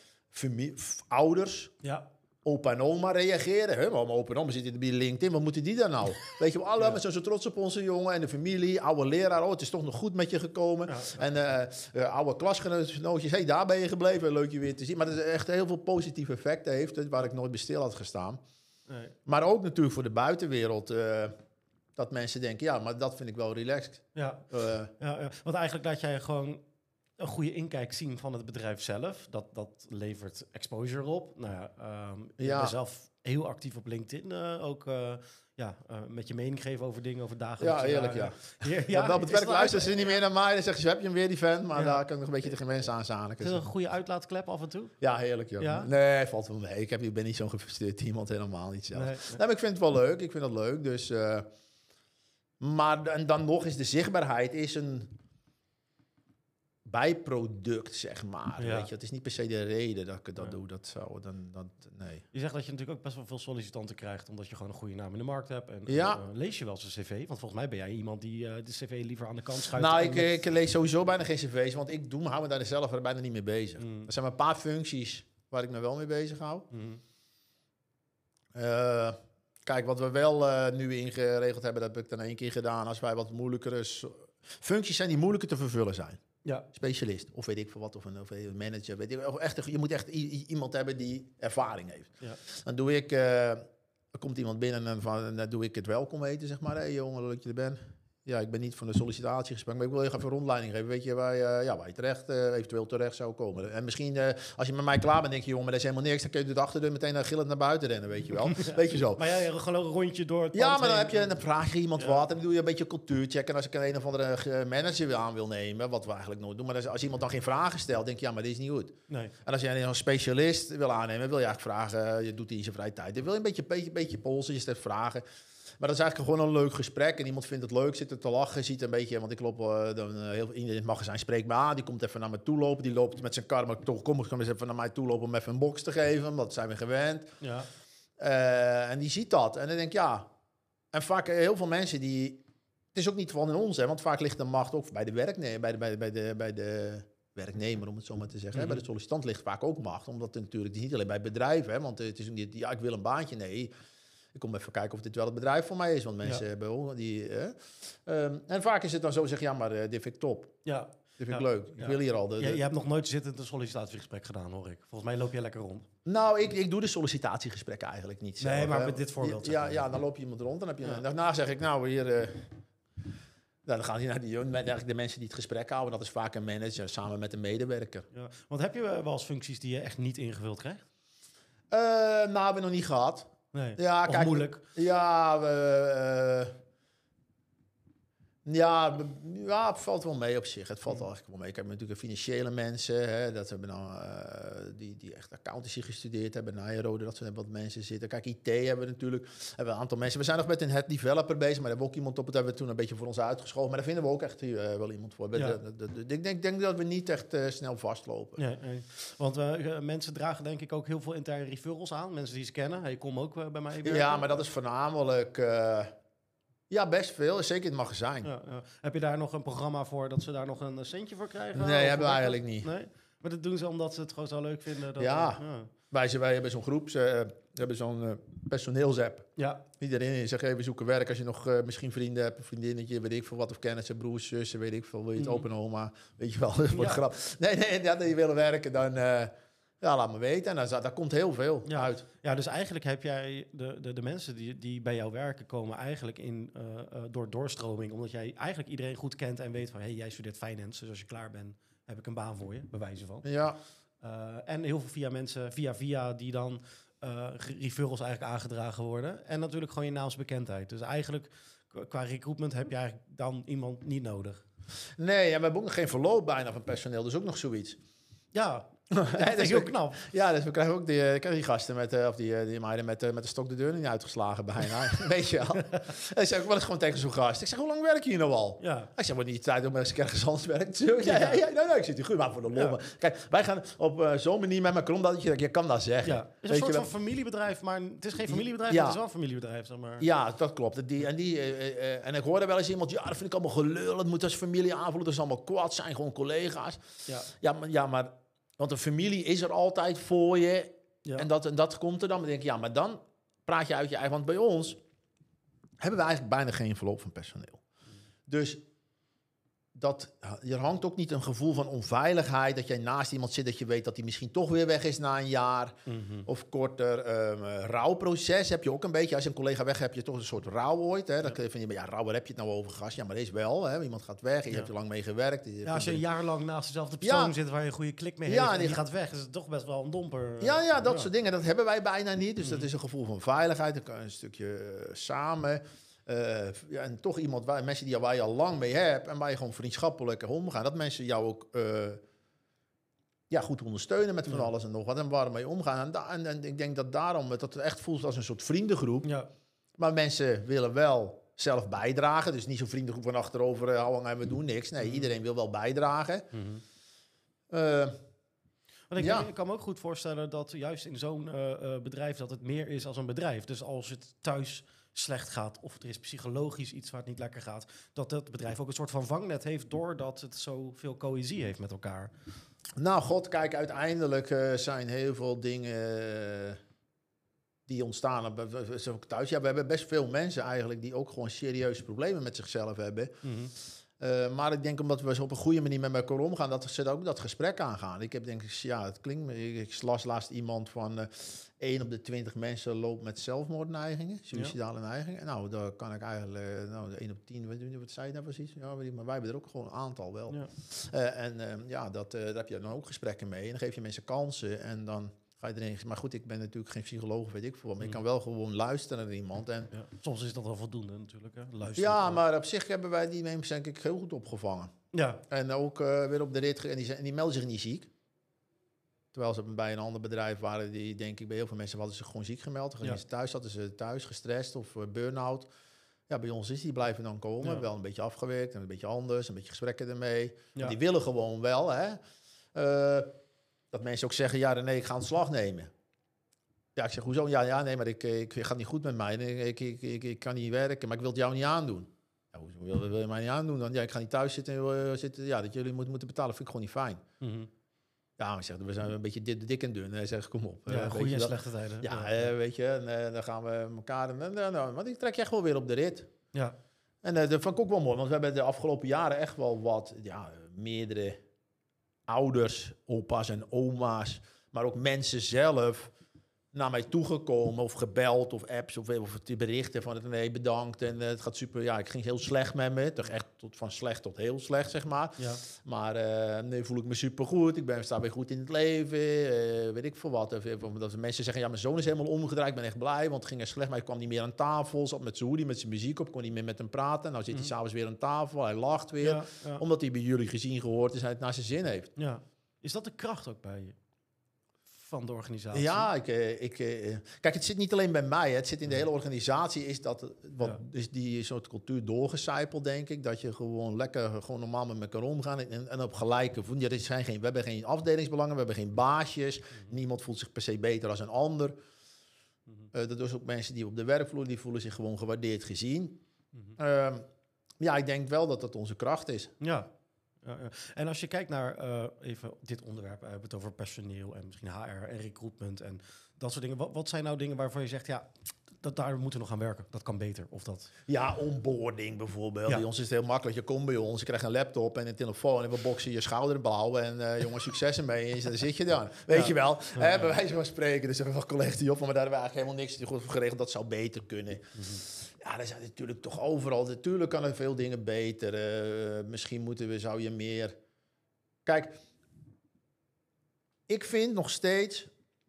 Ouders, opa en oma reageren. Maar mijn opa en oma zitten bij LinkedIn, wat moeten die dan nou? Weet je, we allemaal zijn zo trots op onze jongen en de familie. Oude leraar, het is toch nog goed met je gekomen. Ja. En oude klasgenootjes, daar ben je gebleven, leuk je weer te zien. Maar dat is echt heel veel positieve effecten heeft, waar ik nooit bij stil had gestaan. Nee. Maar ook natuurlijk voor de buitenwereld... dat mensen denken, maar dat vind ik wel relaxed. Ja. Want eigenlijk laat jij gewoon een goede inkijk zien van het bedrijf zelf. Dat levert exposure op. Je bent zelf heel actief op LinkedIn. Ook met je mening geven over dingen, over dagelijks. Ja, eerlijk, ja. Op het werk luisteren ze niet meer naar mij. Dan zeggen ze, heb je hem weer, die vent? Maar daar kan ik nog een beetje tegen mensen aan zaniken. Is het een goede uitlaatklep af en toe? Ja, heerlijk, joh. Ja? Nee, valt wel mee. Ik ben niet zo'n gefrustreerd iemand, helemaal niet zelf. Nee, maar ik vind het wel leuk. Ik vind dat leuk, dus... Maar en dan nog is de zichtbaarheid is een bijproduct, zeg maar. Ja. Weet je, het is niet per se de reden dat ik dat doe. Nee. Je zegt dat je natuurlijk ook best wel veel sollicitanten krijgt, omdat je gewoon een goede naam in de markt hebt. En lees je wel eens een cv? Want volgens mij ben jij iemand die de cv liever aan de kant schuift. Nou, ik lees sowieso bijna geen cv's, want ik hou me daar zelf bijna niet mee bezig. Er zijn maar een paar functies waar ik me wel mee bezig hou. Kijk, wat we wel nu ingeregeld hebben, dat heb ik dan 1 keer gedaan. Als wij wat moeilijkere functies zijn die moeilijker te vervullen zijn. Ja. Specialist, of weet ik veel wat, of een manager. Weet ik, je moet echt iemand hebben die ervaring heeft. Ja. Dan doe ik, er komt iemand binnen en dan doe ik het welkom eten, zeg maar. Hey jongen, leuk dat je er bent. Ja, ik ben niet van de sollicitatiegesprek, maar ik wil je even een rondleiding geven. Weet je waar je terecht, eventueel terecht zou komen. En misschien, als je met mij klaar bent, denk je, jongen, maar dat is helemaal niks. Dan kun je de achterdeur meteen gillend naar buiten rennen, weet je wel. Weet je zo. Maar jij gewoon een rondje door het ja, maar dan vraag je iemand wat en dan doe je een beetje cultuurcheck. En als ik een of andere manager aan wil nemen, wat we eigenlijk nooit doen. Maar als iemand dan geen vragen stelt, denk je, ja, maar dit is niet goed. Nee. En als jij een specialist wil aannemen, wil je eigenlijk vragen, je doet die in zijn vrije tijd. Dan wil je een beetje polsen, je stelt vragen. Maar dat is eigenlijk gewoon een leuk gesprek. En iemand vindt het leuk, zit er te lachen, ziet een beetje... Want ik loop iedereen in het magazijn spreekt me aan. Die komt even naar me toe lopen. Die loopt met zijn kar, maar toch kom ik eens even naar mij toe lopen om even een box te geven. Dat zijn we gewend. Ja. En die ziet dat. En dan denk ik, ja... En vaak heel veel mensen die... Het is ook niet van in ons, hè. Want vaak ligt de macht ook bij de werknemer, om het zo maar te zeggen. Bij de sollicitant ligt vaak ook macht. Omdat het natuurlijk... Het is niet alleen bij bedrijven, hè. Want het is niet... Ja, ik wil een baantje. Nee... Ik kom even kijken of dit wel het bedrijf voor mij is. Want mensen hebben die... en vaak is het dan zo zeg, ja, maar dit vind ik top. Ja. Dit vind ik leuk. Ik wil hier al... Je hebt nog nooit zittend een sollicitatiegesprek gedaan, hoor ik. Volgens mij loop je lekker rond. Nou, ik doe de sollicitatiegesprekken eigenlijk niet zelf. Nee, maar met dit voorbeeld. Ja, dan loop je iemand rond. En daarna zeg ik, nou, hier... dan gaan die naar de mensen die het gesprek houden. Dat is vaak een manager samen met een medewerker. Ja. Want heb je wel eens functies die je echt niet ingevuld krijgt? Nou, hebben we nog niet gehad. Nee. Ja, kijk, moeilijk. Ja, het valt wel mee op zich. Het valt eigenlijk wel mee. Ik heb natuurlijk financiële mensen, hè, dat hebben dan die echt accountancy gestudeerd hebben, Nijrode, dat zijn wat mensen zitten. Kijk, IT hebben we natuurlijk, hebben een aantal mensen. We zijn nog met een head developer bezig, maar daar hebben we ook iemand op. Dat hebben we toen een beetje voor ons uitgeschoven. Maar daar vinden we ook echt wel iemand voor. Ja. Ik denk dat we niet echt snel vastlopen. Ja, nee. Want mensen dragen denk ik ook heel veel interne referrals aan. Mensen die ze kennen. Hey, kom ook bij mij werken. Ja, maar dat is voornamelijk... Ja, best veel. Zeker in het magazijn. Ja. Heb je daar nog een programma voor dat ze daar nog een centje voor krijgen? Nee, hebben we eigenlijk niet. Nee? Maar dat doen ze omdat ze het gewoon zo leuk vinden? Dat Wij hebben zo'n groep. Ze hebben zo'n personeelsapp. Ja. Iedereen zegt, we zoeken werk. Als je nog misschien vrienden hebt, een vriendinnetje, weet ik veel wat. Of kennissen, broers, zussen, weet ik veel. Wil je het open oma? Weet je wel, dat wordt grap. Nee, dat je willen werken, dan... Ja, laat me weten. En daar komt heel veel uit. Ja, dus eigenlijk heb jij de mensen die bij jou werken komen eigenlijk in door doorstroming. Omdat jij eigenlijk iedereen goed kent en weet van... hey, jij studeert finance, dus als je klaar bent, heb ik een baan voor je, bij wijze van. Ja. En heel veel via mensen, via die dan referrals eigenlijk aangedragen worden. En natuurlijk gewoon je naamsbekendheid. Dus eigenlijk qua recruitment heb je eigenlijk dan iemand niet nodig. Nee, we hebben ook nog geen verloop bijna van personeel. Dus ook nog zoiets. Ja, dat is heel knap. Ja, dus we krijgen ook die gasten met die meiden met de stok de deur niet uitgeslagen bijna. Weet je wel. En ik zeg ook wel eens gewoon tegen zo'n gast. Ik zeg, hoe lang werk je hier nou al? Ja. Ik zeg, wordt niet tijd om eens ergens anders werk te doen? Ja, ik zit hier goed, maar voor de lol. Ja. Kijk, wij gaan op zo'n manier met elkaar om dat je kan dat zeggen. Ja. Het is een soort van familiebedrijf, maar het is geen familiebedrijf, maar het is wel een familiebedrijf, zeg maar. Ja, dat klopt. En ik hoorde wel eens iemand, ja, dat vind ik allemaal gelul. Het moet als familie aanvoelen, dat is allemaal kwad, zijn gewoon collega's. Ja, maar want een familie is er altijd voor je. Ja. En dat komt er dan. Dan denk ik, ja, maar dan praat je uit je eigen... Want bij ons hebben we eigenlijk bijna geen verloop van personeel. Dus er hangt ook niet een gevoel van onveiligheid... dat jij naast iemand zit dat je weet dat hij misschien toch weer weg is na een jaar... of korter. Rouwproces heb je ook een beetje. Als je een collega weg hebt, heb je toch een soort rouw ooit. Hè? Dan vind je, rouw, waar heb je het nou over, gast? Ja, maar dat is wel. Hè? Iemand gaat weg, je hebt er lang mee gewerkt. Ja, als je een jaar lang naast dezelfde persoon zit... waar je een goede klik mee heeft en die gaat weg... is het toch best wel een domper. Ja, dat soort dingen, dat hebben wij bijna niet. Dus dat is een gevoel van veiligheid. Een stukje samen... en toch mensen waar je al lang mee hebt... en waar je gewoon vriendschappelijk omgaan... dat mensen jou ook goed ondersteunen met van alles en nog wat... en waar mee omgaan. En ik denk dat daarom dat het echt voelt als een soort vriendengroep. Ja. Maar mensen willen wel zelf bijdragen. Dus niet zo'n vriendengroep van achterover... houden en we doen niks. Nee, iedereen wil wel bijdragen. Want ik kan me ook goed voorstellen dat juist in zo'n bedrijf dat het meer is als een bedrijf. Dus als het thuis slecht gaat of er is psychologisch iets waar het niet lekker gaat, dat het bedrijf ook een soort van vangnet heeft doordat het zoveel cohesie heeft met elkaar. Nou, god, kijk, uiteindelijk zijn heel veel dingen die ontstaan thuis. Ja, we hebben best veel mensen eigenlijk die ook gewoon serieuze problemen met zichzelf hebben. Mm-hmm. Maar ik denk omdat we zo op een goede manier met elkaar omgaan, dat ze ook dat gesprek aangaan. Ik heb denk ik, het klinkt, ik las laatst iemand van 1 op de 20 mensen loopt met zelfmoordneigingen, suïcidale neigingen. Nou, daar kan ik eigenlijk, 1 op 10, wat zei je nou precies? Ja, maar wij hebben er ook gewoon een aantal wel. Ja. Daar heb je dan ook gesprekken mee. En dan geef je mensen kansen en dan ga je erin. Maar goed, ik ben natuurlijk geen psycholoog, weet ik veel. Maar ik kan wel gewoon luisteren naar iemand. En soms is dat wel voldoende natuurlijk. Hè? Luisteren. Ja, maar op zich hebben wij die mensen denk ik heel goed opgevangen. Ja. En ook weer op de rit. En die melden zich niet ziek. Terwijl ze bij een ander bedrijf waren, die denk ik bij heel veel mensen hadden zich gewoon ziek gemeld. Dan zaten ze thuis gestrest of burn-out. Ja, bij ons is die blijven dan komen. Ja. Wel een beetje afgewerkt en een beetje anders. Een beetje gesprekken ermee. Ja. Die willen gewoon wel, hè. Dat mensen ook zeggen, ja René, ik ga een slag nemen. Ja, ik zeg, hoezo? Ja, nee, maar ik gaat niet goed met mij. Ik kan niet werken, maar ik wil het jou niet aandoen. Ja, hoezo wil je mij niet aandoen dan? Ja, ik ga niet thuis zitten. Ja, dat jullie moeten betalen, vind ik gewoon niet fijn. Mm-hmm. Ja, ik zeg, we zijn een beetje dik en dun. Hij zegt, kom op. Ja, goede en slechte tijden. Ja, weet je, en dan gaan we elkaar... want ik trek je echt wel weer op de rit. Ja. En dat vond ik ook wel mooi, want we hebben de afgelopen jaren echt wel wat... meerdere ouders, opa's en oma's, maar ook mensen zelf naar mij toegekomen of gebeld of apps of die berichten van nee, bedankt en het gaat super. Ja, ik ging heel slecht met me, toch echt van slecht tot heel slecht, zeg maar. Ja. Maar nu voel ik me supergoed, sta weer goed in het leven, weet ik veel wat. Dat mensen zeggen, ja, mijn zoon is helemaal omgedraaid, ik ben echt blij, want het ging er slecht, maar hij kwam niet meer aan tafel, zat met zijn hoodie, met zijn muziek op, kon niet meer met hem praten. Nou zit hij s'avonds weer aan tafel, hij lacht weer, omdat hij bij jullie gezien, gehoord is, hij het naar zijn zin heeft. Ja. Is dat de kracht ook bij je? Van de organisatie? Ja, kijk, het zit niet alleen bij mij. Hè. Het zit in de hele organisatie. Is die soort cultuur doorgecijpeld, denk ik. Dat je gewoon lekker, gewoon normaal met elkaar omgaan. En op gelijke voet. We hebben geen afdelingsbelangen, we hebben geen baasjes. Mm-hmm. Niemand voelt zich per se beter als een ander. Mm-hmm. Dat is ook mensen die op de werkvloer, die voelen zich gewoon gewaardeerd gezien. Mm-hmm. Ja, ik denk wel dat dat onze kracht is. Ja. En als je kijkt naar even dit onderwerp, we hebben het over personeel en misschien HR en recruitment en dat soort dingen. Wat zijn nou dingen waarvan je zegt, ja, daar moeten we nog aan werken, dat kan beter? Of dat... Ja, onboarding bijvoorbeeld. Ja. Bij ons is het heel makkelijk. Je komt bij ons, je krijgt een laptop en een telefoon en we boksen je schouderbouw en jongens, succes ermee. En dan zit je dan. Weet je wel, bij wijze van spreken. Dus hebben we van collega's die op, maar daar hebben we eigenlijk helemaal niks goed voor geregeld. Dat zou beter kunnen. Mm-hmm. Ja, er zijn natuurlijk toch overal. Natuurlijk kan er veel dingen beter. Misschien zou je meer... Kijk, ik vind nog steeds...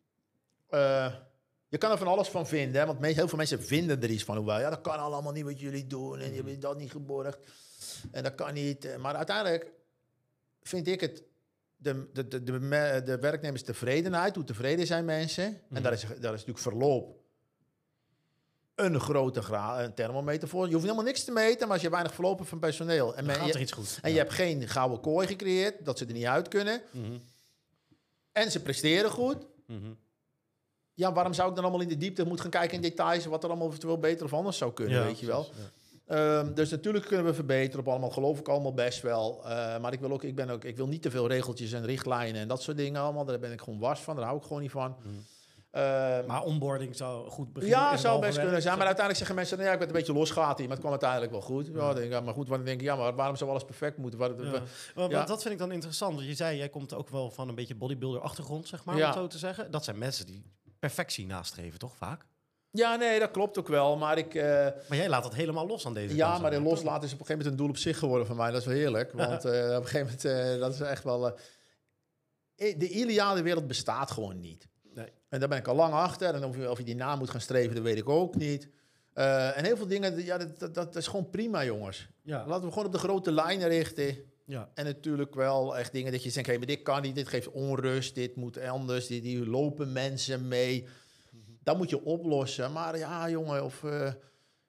je kan er van alles van vinden, hè? Want heel veel mensen vinden er iets van. Ja, dat kan allemaal niet wat jullie doen. En je hebt dat niet geborgd. En dat kan niet. Maar uiteindelijk vind ik het... De werknemers tevredenheid, hoe tevreden zijn mensen. Mm-hmm. En daar is natuurlijk verloop een grote een thermometer voor. Je hoeft helemaal niks te meten, maar als je weinig verloop hebt van personeel... En gaat er iets goed. En je hebt geen gouden kooi gecreëerd, dat ze er niet uit kunnen. Mm-hmm. En ze presteren goed. Mm-hmm. Ja, waarom zou ik dan allemaal in de diepte moeten gaan kijken in details... wat er allemaal eventueel beter of anders zou kunnen, weet je wel. Ja. Dus natuurlijk kunnen we verbeteren op allemaal, geloof ik allemaal best wel. Maar ik wil niet te veel regeltjes en richtlijnen en dat soort dingen allemaal. Daar ben ik gewoon wars van, daar hou ik gewoon niet van. Mm. Maar onboarding zou goed beginnen. Ja, zou best kunnen zijn. Maar uiteindelijk zeggen mensen, ja, ik ben een beetje losgaat hier, maar het kwam uiteindelijk wel goed. Maar goed, dan denk ik, maar waarom zou alles perfect moeten? Maar dat vind ik dan interessant. Want je zei, jij komt ook wel van een beetje bodybuilder achtergrond, zeg maar, om het zo te zeggen. Dat zijn mensen die perfectie nastreven, toch vaak? Ja, nee, dat klopt ook wel, maar Maar jij laat dat helemaal los aan deze kant. Ja, maar loslaten is op een gegeven moment een doel op zich geworden voor mij. Dat is wel heerlijk, want op een gegeven moment, dat is echt wel... de ideale wereld bestaat gewoon niet. Nee. En daar ben ik al lang achter. En of je die naam moet gaan streven, dat weet ik ook niet. En heel veel dingen, ja, dat is gewoon prima, jongens. Ja. Laten we gewoon op de grote lijnen richten. Ja. En natuurlijk wel echt dingen dat je denkt, maar dit kan niet, dit geeft onrust, dit moet anders, die lopen mensen mee. Mm-hmm. Dat moet je oplossen. Maar ja, jongen,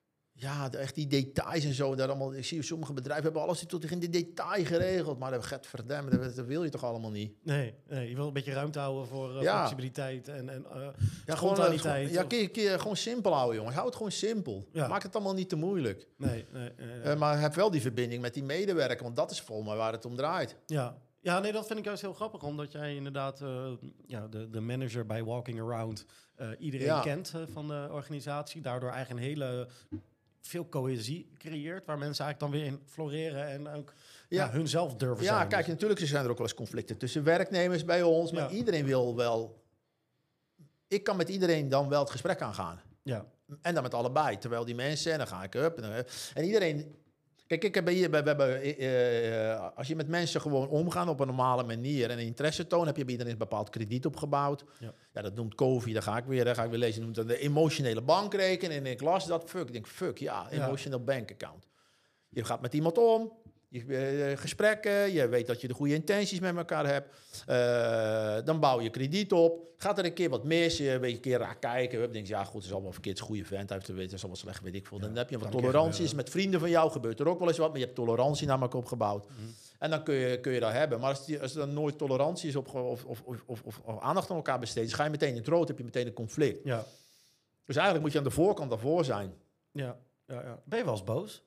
echt die details en zo. Daar allemaal, ik zie sommige bedrijven hebben alles tot in de detail geregeld. Maar dat wil je toch allemaal niet? Nee, je wil een beetje ruimte houden voor flexibiliteit en spontaniteit. Gewoon simpel houden, jongens. Hou het gewoon simpel. Ja. Maak het allemaal niet te moeilijk. Nee. Maar heb wel die verbinding met die medewerker. Want dat is volgens mij waar het om draait. Ja, nee, dat vind ik juist heel grappig. Omdat jij inderdaad de manager bij Walking Around iedereen kent van de organisatie. Daardoor eigenlijk een hele... veel cohesie creëert, waar mensen eigenlijk dan weer in floreren en ook hunzelf durven zijn. Ja, kijk, natuurlijk zijn er ook wel eens conflicten tussen werknemers bij ons, maar iedereen wil wel... Ik kan met iedereen dan wel het gesprek aangaan. Ja. En dan met allebei, terwijl die mensen, en dan ga ik up. En iedereen... Kijk, als je met mensen gewoon omgaan op een normale manier en een interesse toont, heb je bij iedereen een bepaald krediet opgebouwd. Ja, dat noemt Covey, daar ga ik weer lezen, noemt dat de emotionele bankrekening. En ik las dat, ik denk, emotional bank account. Je gaat met iemand om, gesprekken, je weet dat je de goede intenties met elkaar hebt. Dan bouw je krediet op. Gaat er een keer wat mis, je weet een keer raar kijken. Dan denk je, ja goed, het is allemaal verkeerd, het is een goede vent. Hij heeft het is allemaal slecht, weet ik veel. Dan heb je wat toleranties. Met vrienden van jou gebeurt er ook wel eens wat, maar je hebt tolerantie namelijk opgebouwd. En dan kun je dat hebben. Maar als er dan nooit tolerantie is of aandacht aan elkaar besteedt, dus ga je meteen in het rood, heb je meteen een conflict. Ja. Dus eigenlijk moet je aan de voorkant daarvoor zijn. Ja. Ben je wel eens boos?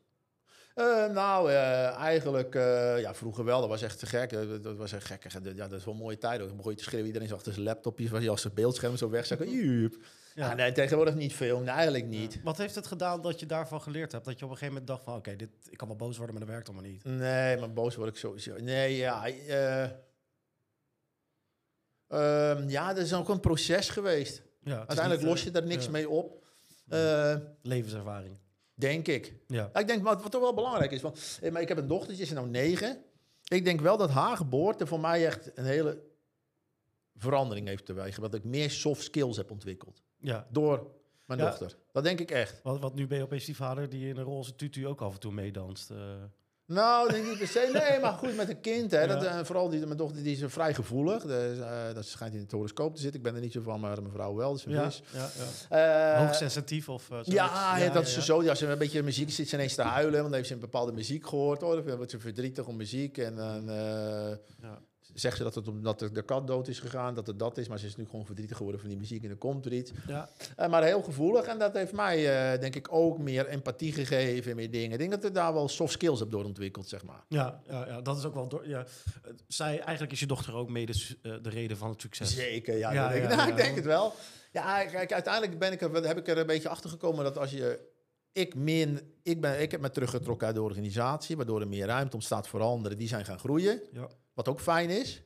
Vroeger wel. Dat was echt te gek. Dat was echt gek. Ja, dat is wel een mooie tijd. Dan begon je te schreeuwen. Iedereen zag achter zijn laptopjes. Was je als zijn beeldscherm zo weg. Nee, tegenwoordig niet veel. Nee, eigenlijk niet. Ja. Wat heeft het gedaan dat je daarvan geleerd hebt? Dat je op een gegeven moment dacht van... Oké, ik kan wel boos worden, maar dat werkt allemaal niet. Nee, maar boos word ik sowieso. Nee, dat is ook een proces geweest. Ja, uiteindelijk los je daar niks mee op. Levenservaring. Denk ik. Ja. Ik denk wat toch wel belangrijk is. Maar ik heb een dochtertje, ze is nou 9. Ik denk wel dat haar geboorte voor mij echt een hele verandering heeft teweeggebracht. Dat ik meer soft skills heb ontwikkeld. Ja. Door mijn dochter. Dat denk ik echt. Wat nu ben je opeens die vader die in een roze tutu ook af en toe meedanst. Nou, denk ik niet per se. Nee, maar goed, met een kind. Hè, vooral mijn dochter die is vrij gevoelig. Dat schijnt in het horoscoop te zitten. Ik ben er niet zo van, maar mijn vrouw wel. Dus hoogsensitief of zo. Dat is zo. Als ze een beetje muziek zit, ze ineens te huilen. Want dan heeft ze een bepaalde muziek gehoord. Dan wordt ze verdrietig om muziek. En dan zegt ze dat het omdat de kat dood is gegaan. Dat het dat is. Maar ze is nu gewoon verdrietig geworden van die muziek. En dan komt er iets. Ja. Maar heel gevoelig. En dat heeft mij, denk ik, ook meer empathie gegeven. Meer dingen. Ik denk dat ik daar wel soft skills heb doorontwikkeld, zeg maar. Ja, dat is ook wel... Eigenlijk is je dochter ook mede de reden van het succes. Zeker, ik denk het wel. Ja, kijk, uiteindelijk heb ik er een beetje achter gekomen dat als je... Ik heb me teruggetrokken uit de organisatie, waardoor er meer ruimte ontstaat voor anderen. Die zijn gaan groeien, wat ook fijn is.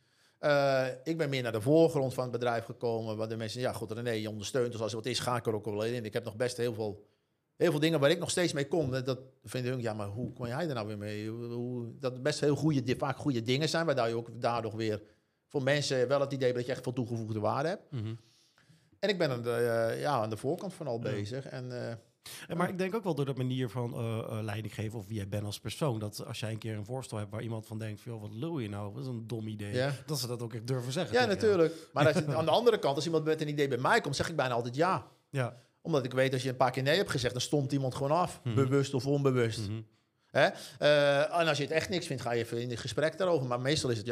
Ik ben meer naar de voorgrond van het bedrijf gekomen, waar de mensen, René, je ondersteunt. Dus als er wat is, ga ik er ook wel in. Ik heb nog best heel veel dingen waar ik nog steeds mee kom. Dat vind ik, maar hoe kon jij er nou weer mee? Dat het best heel vaak goede dingen zijn, waardoor je ook daardoor weer voor mensen wel het idee hebt dat je echt veel toegevoegde waarde hebt. Mm-hmm. En ik ben aan de voorkant van al bezig. Maar ik denk ook wel door de manier van leiding geven of wie jij bent als persoon, dat als jij een keer een voorstel hebt waar iemand van denkt, wat lul je nou, dat is een dom idee, dat ze dat ook echt durven zeggen. Ja, natuurlijk. Maar aan de andere kant, als iemand met een idee bij mij komt, zeg ik bijna altijd ja. Omdat ik weet, als je een paar keer nee hebt gezegd, dan stomt iemand gewoon af, bewust of onbewust. Mm-hmm. En als je het echt niks vindt, ga je even in het gesprek daarover. Maar meestal is het,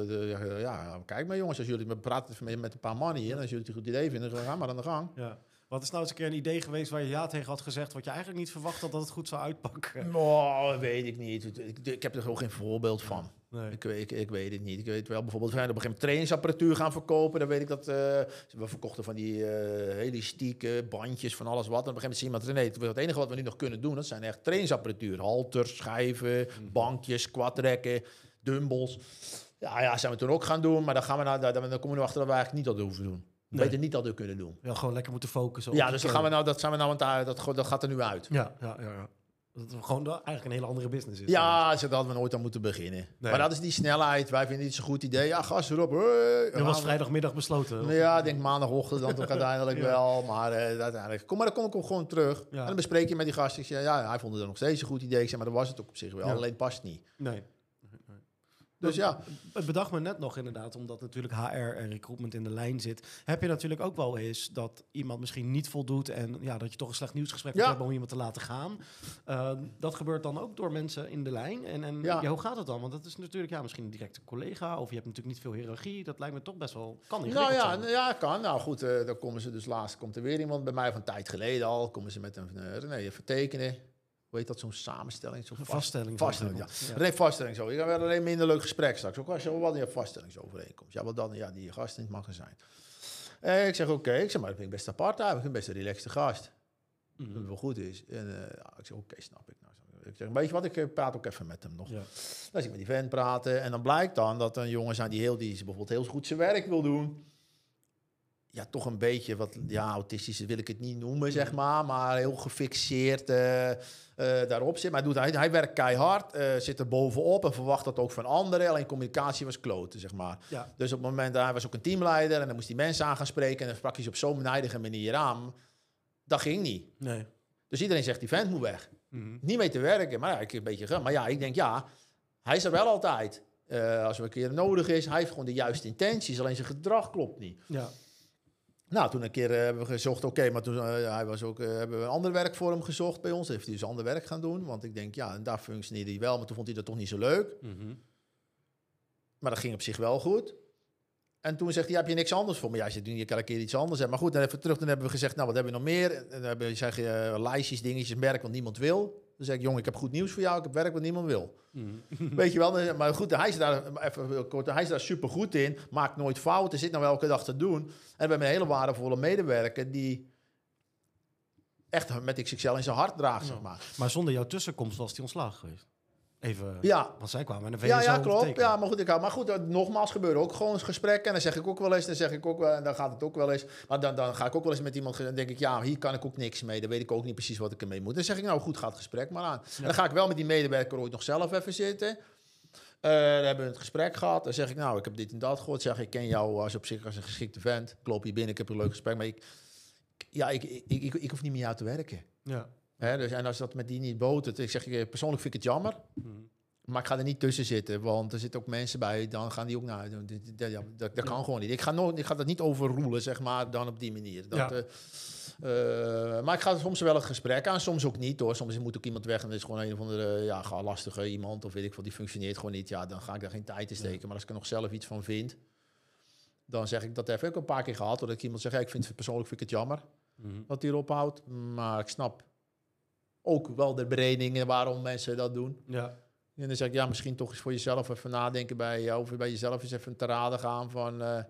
kijk maar jongens, als jullie praten met een paar mannen hier, en als jullie het een goed idee vinden, dan gaan maar aan de gang. Ja. Wat is nou eens een keer een idee geweest waar je ja tegen had gezegd, wat je eigenlijk niet verwacht had dat het goed zou uitpakken? Weet ik niet. Ik heb er gewoon geen voorbeeld van. Nee. Ik weet het niet. Ik weet wel bijvoorbeeld, we zijn op een gegeven moment trainingsapparatuur gaan verkopen. Dan weet ik dat we verkochten van die elastieke bandjes van alles wat. En op een gegeven moment zie je iemand, het enige wat we nu nog kunnen doen, dat zijn echt trainingsapparatuur. Halters, schijven, bankjes, squatrekken, dumbbells. Ja, zijn we toen ook gaan doen. Maar dan komen we erachter dat we eigenlijk niet dat hoeven doen. We weten niet dat we kunnen doen. Ja, gewoon lekker moeten focussen. Dus dat gaat er nu uit. Ja. Dat het gewoon eigenlijk een hele andere business is. Ja, dat hadden we nooit aan moeten beginnen. Nee. Maar dat is die snelheid. Wij vinden het zo'n goed idee. Ja, gas erop. Dat was vrijdagmiddag besloten. Ja, ik denk maandagochtend dan toch uiteindelijk wel. Maar uiteindelijk... Dan kom ik gewoon terug. Ja. En dan bespreek je met die gasten. Hij vond het nog steeds een goed idee. Ik zeg, maar dat was het ook op zich wel. Ja. Alleen past niet. Nee. Dus Het bedacht me net nog inderdaad, omdat natuurlijk HR en recruitment in de lijn zit. Heb je natuurlijk ook wel eens dat iemand misschien niet voldoet en dat je toch een slecht nieuwsgesprek moet hebben om iemand te laten gaan. Dat gebeurt dan ook door mensen in de lijn. En hoe gaat het dan? Want dat is natuurlijk misschien een directe collega of je hebt natuurlijk niet veel hiërarchie. Dat lijkt me toch best wel, kan ingewikkeld zijn. Ja, kan. Nou goed, dan komen ze dus laatst, komt er weer iemand bij mij van een tijd geleden al. Komen ze met een even tekenen. Hoe heet dat, zo'n samenstelling? Zo'n vaststelling. Geen vaststelling zo. Je kan wel alleen minder leuk gesprek straks. Ook als je wat in je vaststellingsovereenkomst. Ja, wat dan? Ja, die gast in het magazijn. Ik zeg oké. Ik zeg, maar dat vind ik best apart. Ik vind best een relaxte gast. Dat het wel goed is. En ik zeg oké, snap ik. Nou, ik zeg, weet je wat, ik praat ook even met hem nog. Ja. Dan zie ik met die vent praten. En dan blijkt dan dat een jongen zijn die bijvoorbeeld heel goed zijn werk wil doen. Ja, toch een beetje wat, autistisch wil ik het niet noemen, zeg maar heel gefixeerd daarop zit. Maar hij werkt keihard, zit er bovenop en verwacht dat ook van anderen. Alleen communicatie was kloten, zeg maar. Ja. Dus op het moment, hij was ook een teamleider en dan moest hij mensen aan gaan spreken en dan sprak hij ze op zo'n benijdige manier aan. Dat ging niet. Nee. Dus iedereen zegt, die vent moet weg. Niet mee te werken, maar ik een beetje. Maar ik denk, hij is er wel altijd. Als er een keer nodig is, hij heeft gewoon de juiste intenties, alleen zijn gedrag klopt niet. Ja. Nou, toen een keer hebben we gezocht, maar toen hebben we een ander werk voor hem gezocht bij ons. Heeft hij dus ander werk gaan doen, want ik denk, en daar functioneerde hij wel, maar toen vond hij dat toch niet zo leuk. Maar dat ging op zich wel goed. En toen zegt hij, heb je niks anders voor me? Ja, je kan een keer iets anders hebben. Maar goed, dan even terug, dan hebben we gezegd, nou, wat hebben we nog meer? En dan hebben we lijstjes, dingetjes, merk wat niemand wil. Dan zeg ik, jongen, ik heb goed nieuws voor jou, ik heb werk wat niemand wil. Weet je wel, maar goed, hij is daar super goed in, maakt nooit fouten, zit nou elke dag te doen. En we hebben een hele waardevolle medewerker die echt met XXL in zijn hart draagt, zeg maar. Maar zonder jouw tussenkomst was hij ontslagen geweest. Even, want zij kwamen en dan ja, klopt. Ja, maar goed, nogmaals gebeuren ook gewoon gesprekken. En dan zeg ik ook wel eens, en dan gaat het ook wel eens. Maar dan ga ik ook wel eens met iemand, dan denk ik, hier kan ik ook niks mee. Dan weet ik ook niet precies wat ik ermee moet. Dan zeg ik, nou goed, gaat het gesprek maar aan. Ja. En dan ga ik wel met die medewerker ooit nog zelf even zitten. Dan hebben we het gesprek gehad. Dan zeg ik, nou, ik heb dit en dat gehoord. Zeg ik ken jou als een geschikte vent. Ik loop hier binnen, ik heb een leuk gesprek. Maar ik hoef niet met jou te werken. Ja. Dus, en als dat met die niet botert, ik zeg, persoonlijk vind ik het jammer. Maar ik ga er niet tussen zitten, want er zitten ook mensen bij, dan gaan die ook naar. Dat kan gewoon niet. Ik ga dat niet overroelen, zeg maar, dan op die manier. Maar ik ga soms wel het gesprek aan, soms ook niet hoor. Soms moet ook iemand weg en er is gewoon een of andere lastige iemand, of weet ik veel, die functioneert gewoon niet. Ja, dan ga ik daar geen tijd in steken. Maar als ik er nog zelf iets van vind, dan zeg ik dat even. Ik heb een paar keer gehad, dat ik iemand zeg, ik vind het persoonlijk vind ik het jammer dat hij erop houdt. Maar ik snap ook wel de beredeningen waarom mensen dat doen. Ja. En dan zeg ik, misschien toch eens voor jezelf even nadenken over bij jezelf eens even te raden gaan van... waar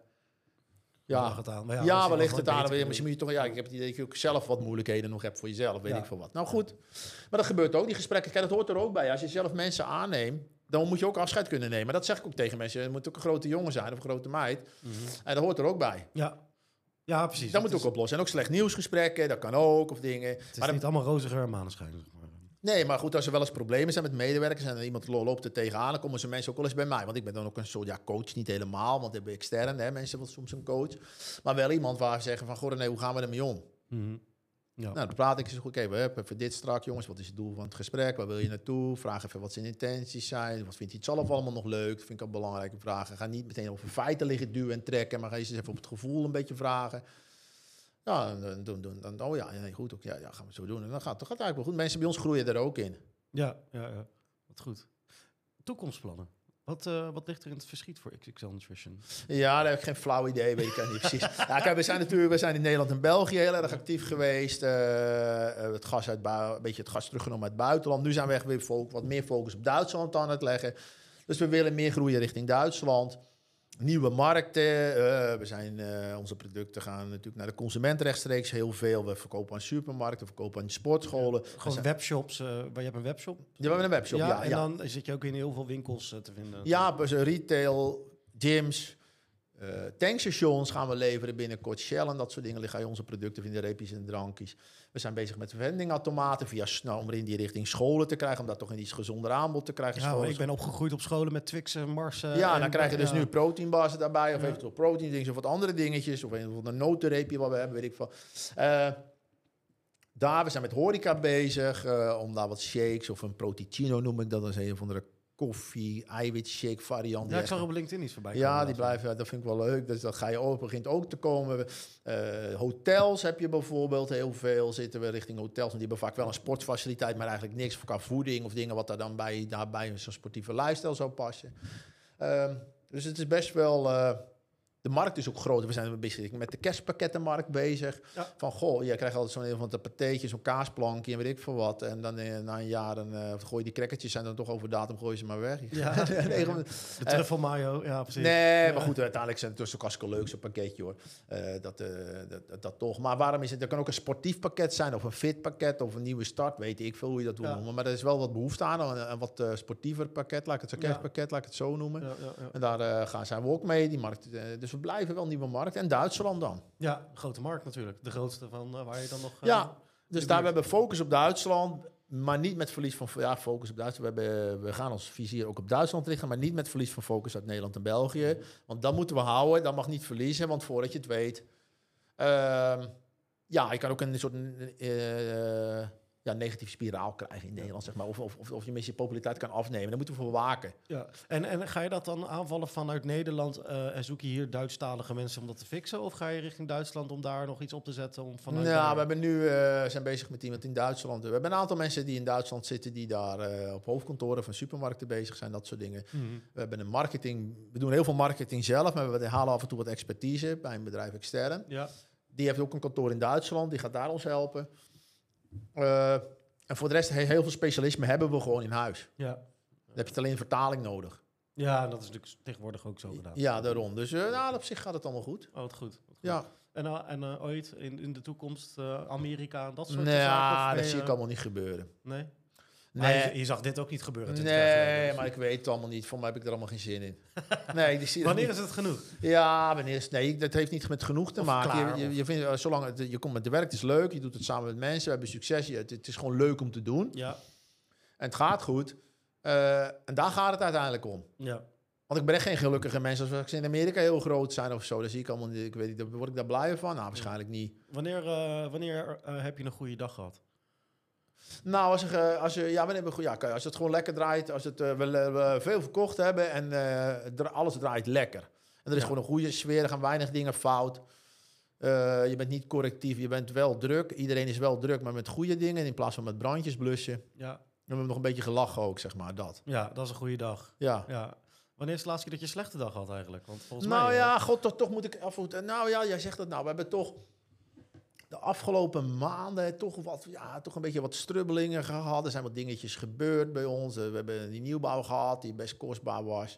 ligt het aan? Waar ligt het aan? Misschien moet je toch... ik heb het idee dat je ook zelf wat moeilijkheden nog hebt voor jezelf, weet ik veel wat. Nou goed, maar dat gebeurt ook, die gesprekken. Kijk, dat hoort er ook bij. Als je zelf mensen aanneemt, dan moet je ook afscheid kunnen nemen. Dat zeg ik ook tegen mensen. Het moet ook een grote jongen zijn of een grote meid. En dat hoort er ook bij. Ja, precies. Dat moet ook oplossen. En ook slecht nieuwsgesprekken, dat kan ook, of dingen. Het is niet allemaal roze geur en maneschijn, zeg maar. Nee, maar goed, als er wel eens problemen zijn met medewerkers en iemand loopt er tegenaan, dan komen ze mensen ook wel eens bij mij. Want ik ben dan ook een soort coach, niet helemaal, want ik ben extern, mensen hebben soms een coach. Maar wel iemand waar ze zeggen van, goh, nee, hoe gaan we ermee om? Nou, dan praat ik eens, oké, we hebben even dit strak, jongens. Wat is het doel van het gesprek? Waar wil je naartoe? Vraag even wat zijn intenties zijn. Wat vindt hij het zelf allemaal nog leuk? Dat vind ik ook belangrijke vragen. Ga niet meteen over feiten liggen duwen en trekken, maar ga eens even op het gevoel een beetje vragen. Ja, dan goed, ook, gaan we het zo doen. En dan gaat het eigenlijk wel goed. Mensen bij ons groeien er ook in. Ja. Wat goed. Toekomstplannen. Wat ligt er in het verschiet voor XXL Nutrition? Ja, daar heb ik geen flauw idee, weet ik niet precies. Kijk, we zijn in Nederland en België heel erg actief geweest. Het gas teruggenomen uit het buitenland. Nu zijn we echt weer wat meer focus op Duitsland aan het leggen. Dus we willen meer groeien richting Duitsland. Nieuwe markten. Onze producten gaan natuurlijk naar de consument rechtstreeks heel veel. We verkopen aan supermarkten, we verkopen aan sportscholen. Gewoon webshops. Je hebt een webshop? Ja, we hebben een webshop, ja. En dan zit je ook in heel veel winkels te vinden. Ja, dus retail, gyms, tankstations gaan we leveren binnenkort. Shell en dat soort dingen liggen onze producten vinden, reepjes en drankjes. We zijn bezig met vendingautomaten om in die richting scholen te krijgen, om dat toch een iets gezonder aanbod te krijgen. Ja, ik ben opgegroeid op scholen met Twix, Mars. Dan krijg je dus nu proteinbarsen daarbij, of eventueel protein dingen, of wat andere dingetjes, of een notenreepje wat we hebben, weet ik veel. We zijn met horeca bezig, om daar wat shakes of een proteicino noem ik dat. Dat is een van de koffie, eiwitshake variant. Ja, ik zag er op LinkedIn iets voorbij. Ja, die blijven, dat vind ik wel leuk. Dus dat begint ook te komen. Hotels heb je bijvoorbeeld heel veel. Zitten we richting hotels. Want die hebben vaak wel een sportfaciliteit, maar eigenlijk niks qua voeding of dingen wat daar dan bij zo'n sportieve lifestyle zou passen. Dus het is best wel... de markt is ook groot. We zijn met de kerstpakkettenmarkt bezig. Ja. Van, goh, je krijgt altijd zo'n van de pateetje, zo'n kaasplankje en weet ik veel wat. En dan na een jaar, gooi je die crackertjes, zijn dan toch over datum, gooi je ze maar weg. Ja. De truffel mayo, ja precies. Nee, maar goed, uiteindelijk zijn het dus ook hartstikke leuk, zo'n pakketje hoor. Dat toch. Maar waarom is het? Er kan ook een sportief pakket zijn, of een fit pakket, of een nieuwe start, weet ik veel hoe je dat wil noemen. Maar er is wel wat behoefte aan, een wat sportiever pakket, laat ik het zo kerstpakket, laat ik het zo noemen. Ja. En daar zijn we ook mee, die markt. Dus we blijven wel nieuwe markt. En Duitsland dan. Ja, grote markt natuurlijk. De grootste van waar je dan nog... Dus daar hebben we focus op Duitsland, maar niet met verlies van... Ja, focus op Duitsland. We gaan ons vizier ook op Duitsland richten, maar niet met verlies van focus uit Nederland en België. Want dat moeten we houden. Dat mag niet verliezen, want voordat je het weet... je kan ook een soort... negatieve spiraal krijgen in Nederland, zeg maar. Of je misschien populariteit kan afnemen. Daar moeten we voor waken. Ja. En ga je dat dan aanvallen vanuit Nederland en zoek je hier Duitsstalige mensen om dat te fixen? Of ga je richting Duitsland om daar nog iets op te zetten? We hebben nu zijn bezig met iemand in Duitsland. We hebben een aantal mensen die in Duitsland zitten, die daar op hoofdkantoren van supermarkten bezig zijn, dat soort dingen. Mm-hmm. We hebben een marketing. We doen heel veel marketing zelf, maar we halen af en toe wat expertise bij een bedrijf extern. Ja. Die heeft ook een kantoor in Duitsland, die gaat daar ons helpen. En voor de rest, heel veel specialismen hebben we gewoon in huis. Ja. Dan heb je het alleen vertaling nodig. Ja, dat is natuurlijk tegenwoordig ook zo gedaan. Ja, daarom. Dus op zich gaat het allemaal goed. Oh, wat goed. Ja. En ooit in de toekomst Amerika, dat soort zaken? Ja, dat zie ik allemaal niet gebeuren. Nee? Nee, je zag dit ook niet gebeuren. Nee, maar ik weet het allemaal niet. Voor mij heb ik er allemaal geen zin in. Wanneer is het genoeg? Ja, dat heeft niet met genoeg te maken. Je vindt, zolang je komt met de werk, het is leuk. Je doet het samen met mensen. We hebben succes. Het is gewoon leuk om te doen. Ja. En het gaat goed. En daar gaat het uiteindelijk om. Ja. Want ik ben echt geen gelukkige mensen. Als ze in Amerika heel groot zijn of zo, dan zie ik allemaal niet. Ik weet niet, word ik daar blij van? Nou, waarschijnlijk niet. Wanneer heb je een goede dag gehad? Nou, als het gewoon lekker draait, als we veel verkocht hebben en alles draait lekker. En er is gewoon een goede sfeer, er gaan weinig dingen fout. Je bent niet correctief, je bent wel druk. Iedereen is wel druk, maar met goede dingen in plaats van met brandjes blussen. Ja. En we hebben nog een beetje gelachen ook, zeg maar, dat. Ja, dat is een goede dag. Ja. Wanneer is de laatste keer dat je een slechte dag had eigenlijk? Want volgens mij... toch moet ik afvoeren. Nou ja, jij zegt dat nou. We hebben toch... De afgelopen maanden toch een beetje wat strubbelingen gehad. Er zijn wat dingetjes gebeurd bij ons. We hebben die nieuwbouw gehad, die best kostbaar was.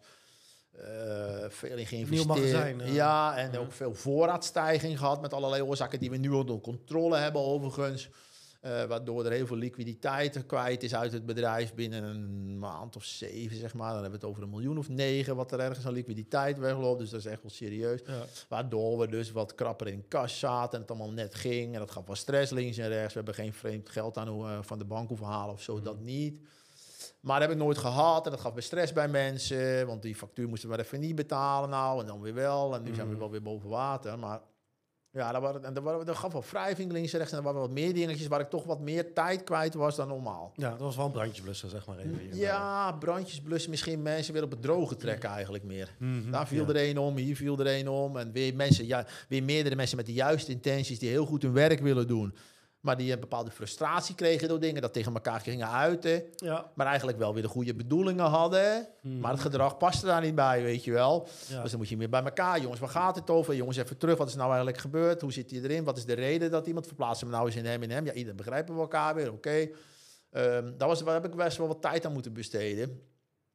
Veel in geïnvesteerd. Nieuw magazijn. En ook veel voorraadstijging gehad met allerlei oorzaken die we nu onder controle hebben overigens. Waardoor er heel veel liquiditeit kwijt is uit het bedrijf binnen een maand of 7, zeg maar. Dan hebben we het over 1 miljoen of 9 wat er ergens aan liquiditeit wegloopt. Dus dat is echt wel serieus. Ja. Waardoor we dus wat krapper in kas zaten en het allemaal net ging. En dat gaf wel stress links en rechts. We hebben geen vreemd geld aan van de bank hoeven halen of zo, dat niet. Maar dat heb ik nooit gehad en dat gaf weer stress bij mensen. Want die factuur moesten we maar even niet betalen nou en dan weer wel. En nu zijn we wel weer boven water, maar... Ja, dat gaf wel wrijving links en rechts. En er waren wat meer dingetjes waar ik toch wat meer tijd kwijt was dan normaal. Ja, dat was wel een brandjes blussen, zeg maar even. Ja, brandjes blussen. Misschien mensen weer op het droge trekken eigenlijk meer. Mm-hmm, daar viel er een om, hier viel er een om. En weer meerdere mensen met de juiste intenties die heel goed hun werk willen doen. Maar die een bepaalde frustratie kregen door dingen dat tegen elkaar gingen uiten. Ja. Maar eigenlijk wel weer de goede bedoelingen hadden. Maar het gedrag paste daar niet bij, weet je wel. Ja. Dus dan moet je meer bij elkaar. Jongens, waar gaat het over? Jongens, even terug. Wat is nou eigenlijk gebeurd? Hoe zit hij erin? Wat is de reden dat iemand verplaatst hem nou eens in hem? Ja, iedereen begrijpen we elkaar weer. Oké. Daar heb ik best wel wat tijd aan moeten besteden.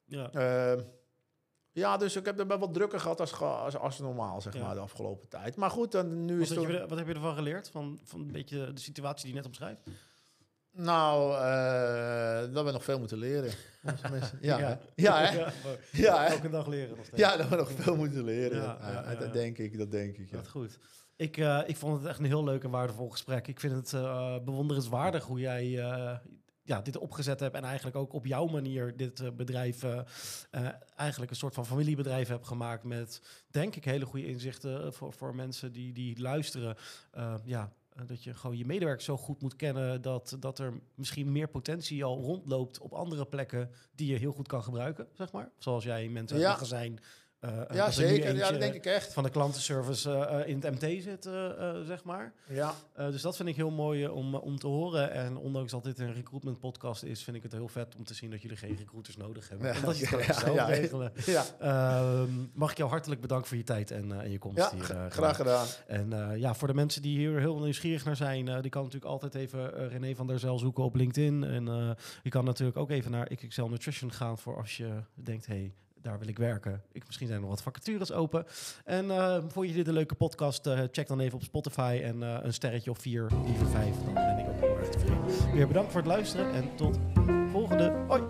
Ja. Dus ik heb er wel wat drukker gehad als normaal, zeg maar, de afgelopen tijd. Maar goed, dan nu is het... Wat heb je ervan geleerd? Van een beetje de situatie die je net omschrijft? Nou, dat we nog veel moeten leren. Ja. Elke dag leren nog steeds. Ja, dat we nog veel moeten leren. Dat denk ik. Ja. Dat goed. Ik vond het echt een heel leuk en waardevol gesprek. Ik vind het bewonderenswaardig hoe jij... dit opgezet heb en eigenlijk ook op jouw manier dit bedrijf eigenlijk een soort van familiebedrijf heb gemaakt met, denk ik, hele goede inzichten voor mensen die luisteren. dat je gewoon je medewerkers zo goed moet kennen dat er misschien meer potentie al rondloopt op andere plekken die je heel goed kan gebruiken, zeg maar. Zoals jij mensen in het magazijn. Ja, zeker. Ja, dat denk ik echt. Van de klantenservice in het MT zit, zeg maar. Ja. Dus dat vind ik heel mooi om te horen. En ondanks dat dit een recruitment podcast is, vind ik het heel vet om te zien dat jullie geen recruiters nodig hebben. Ja, dat je het zelf regelen. Ja. Mag ik jou hartelijk bedanken voor je tijd en je komst hier. Graag gedaan. En voor de mensen die hier heel nieuwsgierig naar zijn, die kan natuurlijk altijd even René van der Zijl zoeken op LinkedIn. En je kan natuurlijk ook even naar XXL Nutrition gaan voor als je denkt, hey, daar wil ik werken. Misschien zijn er nog wat vacatures open. En vond je dit een leuke podcast? Check dan even op Spotify en een sterretje of 4, liever 5. Dan ben ik ook heel erg tevreden. Weer bedankt voor het luisteren en tot volgende. Hoi!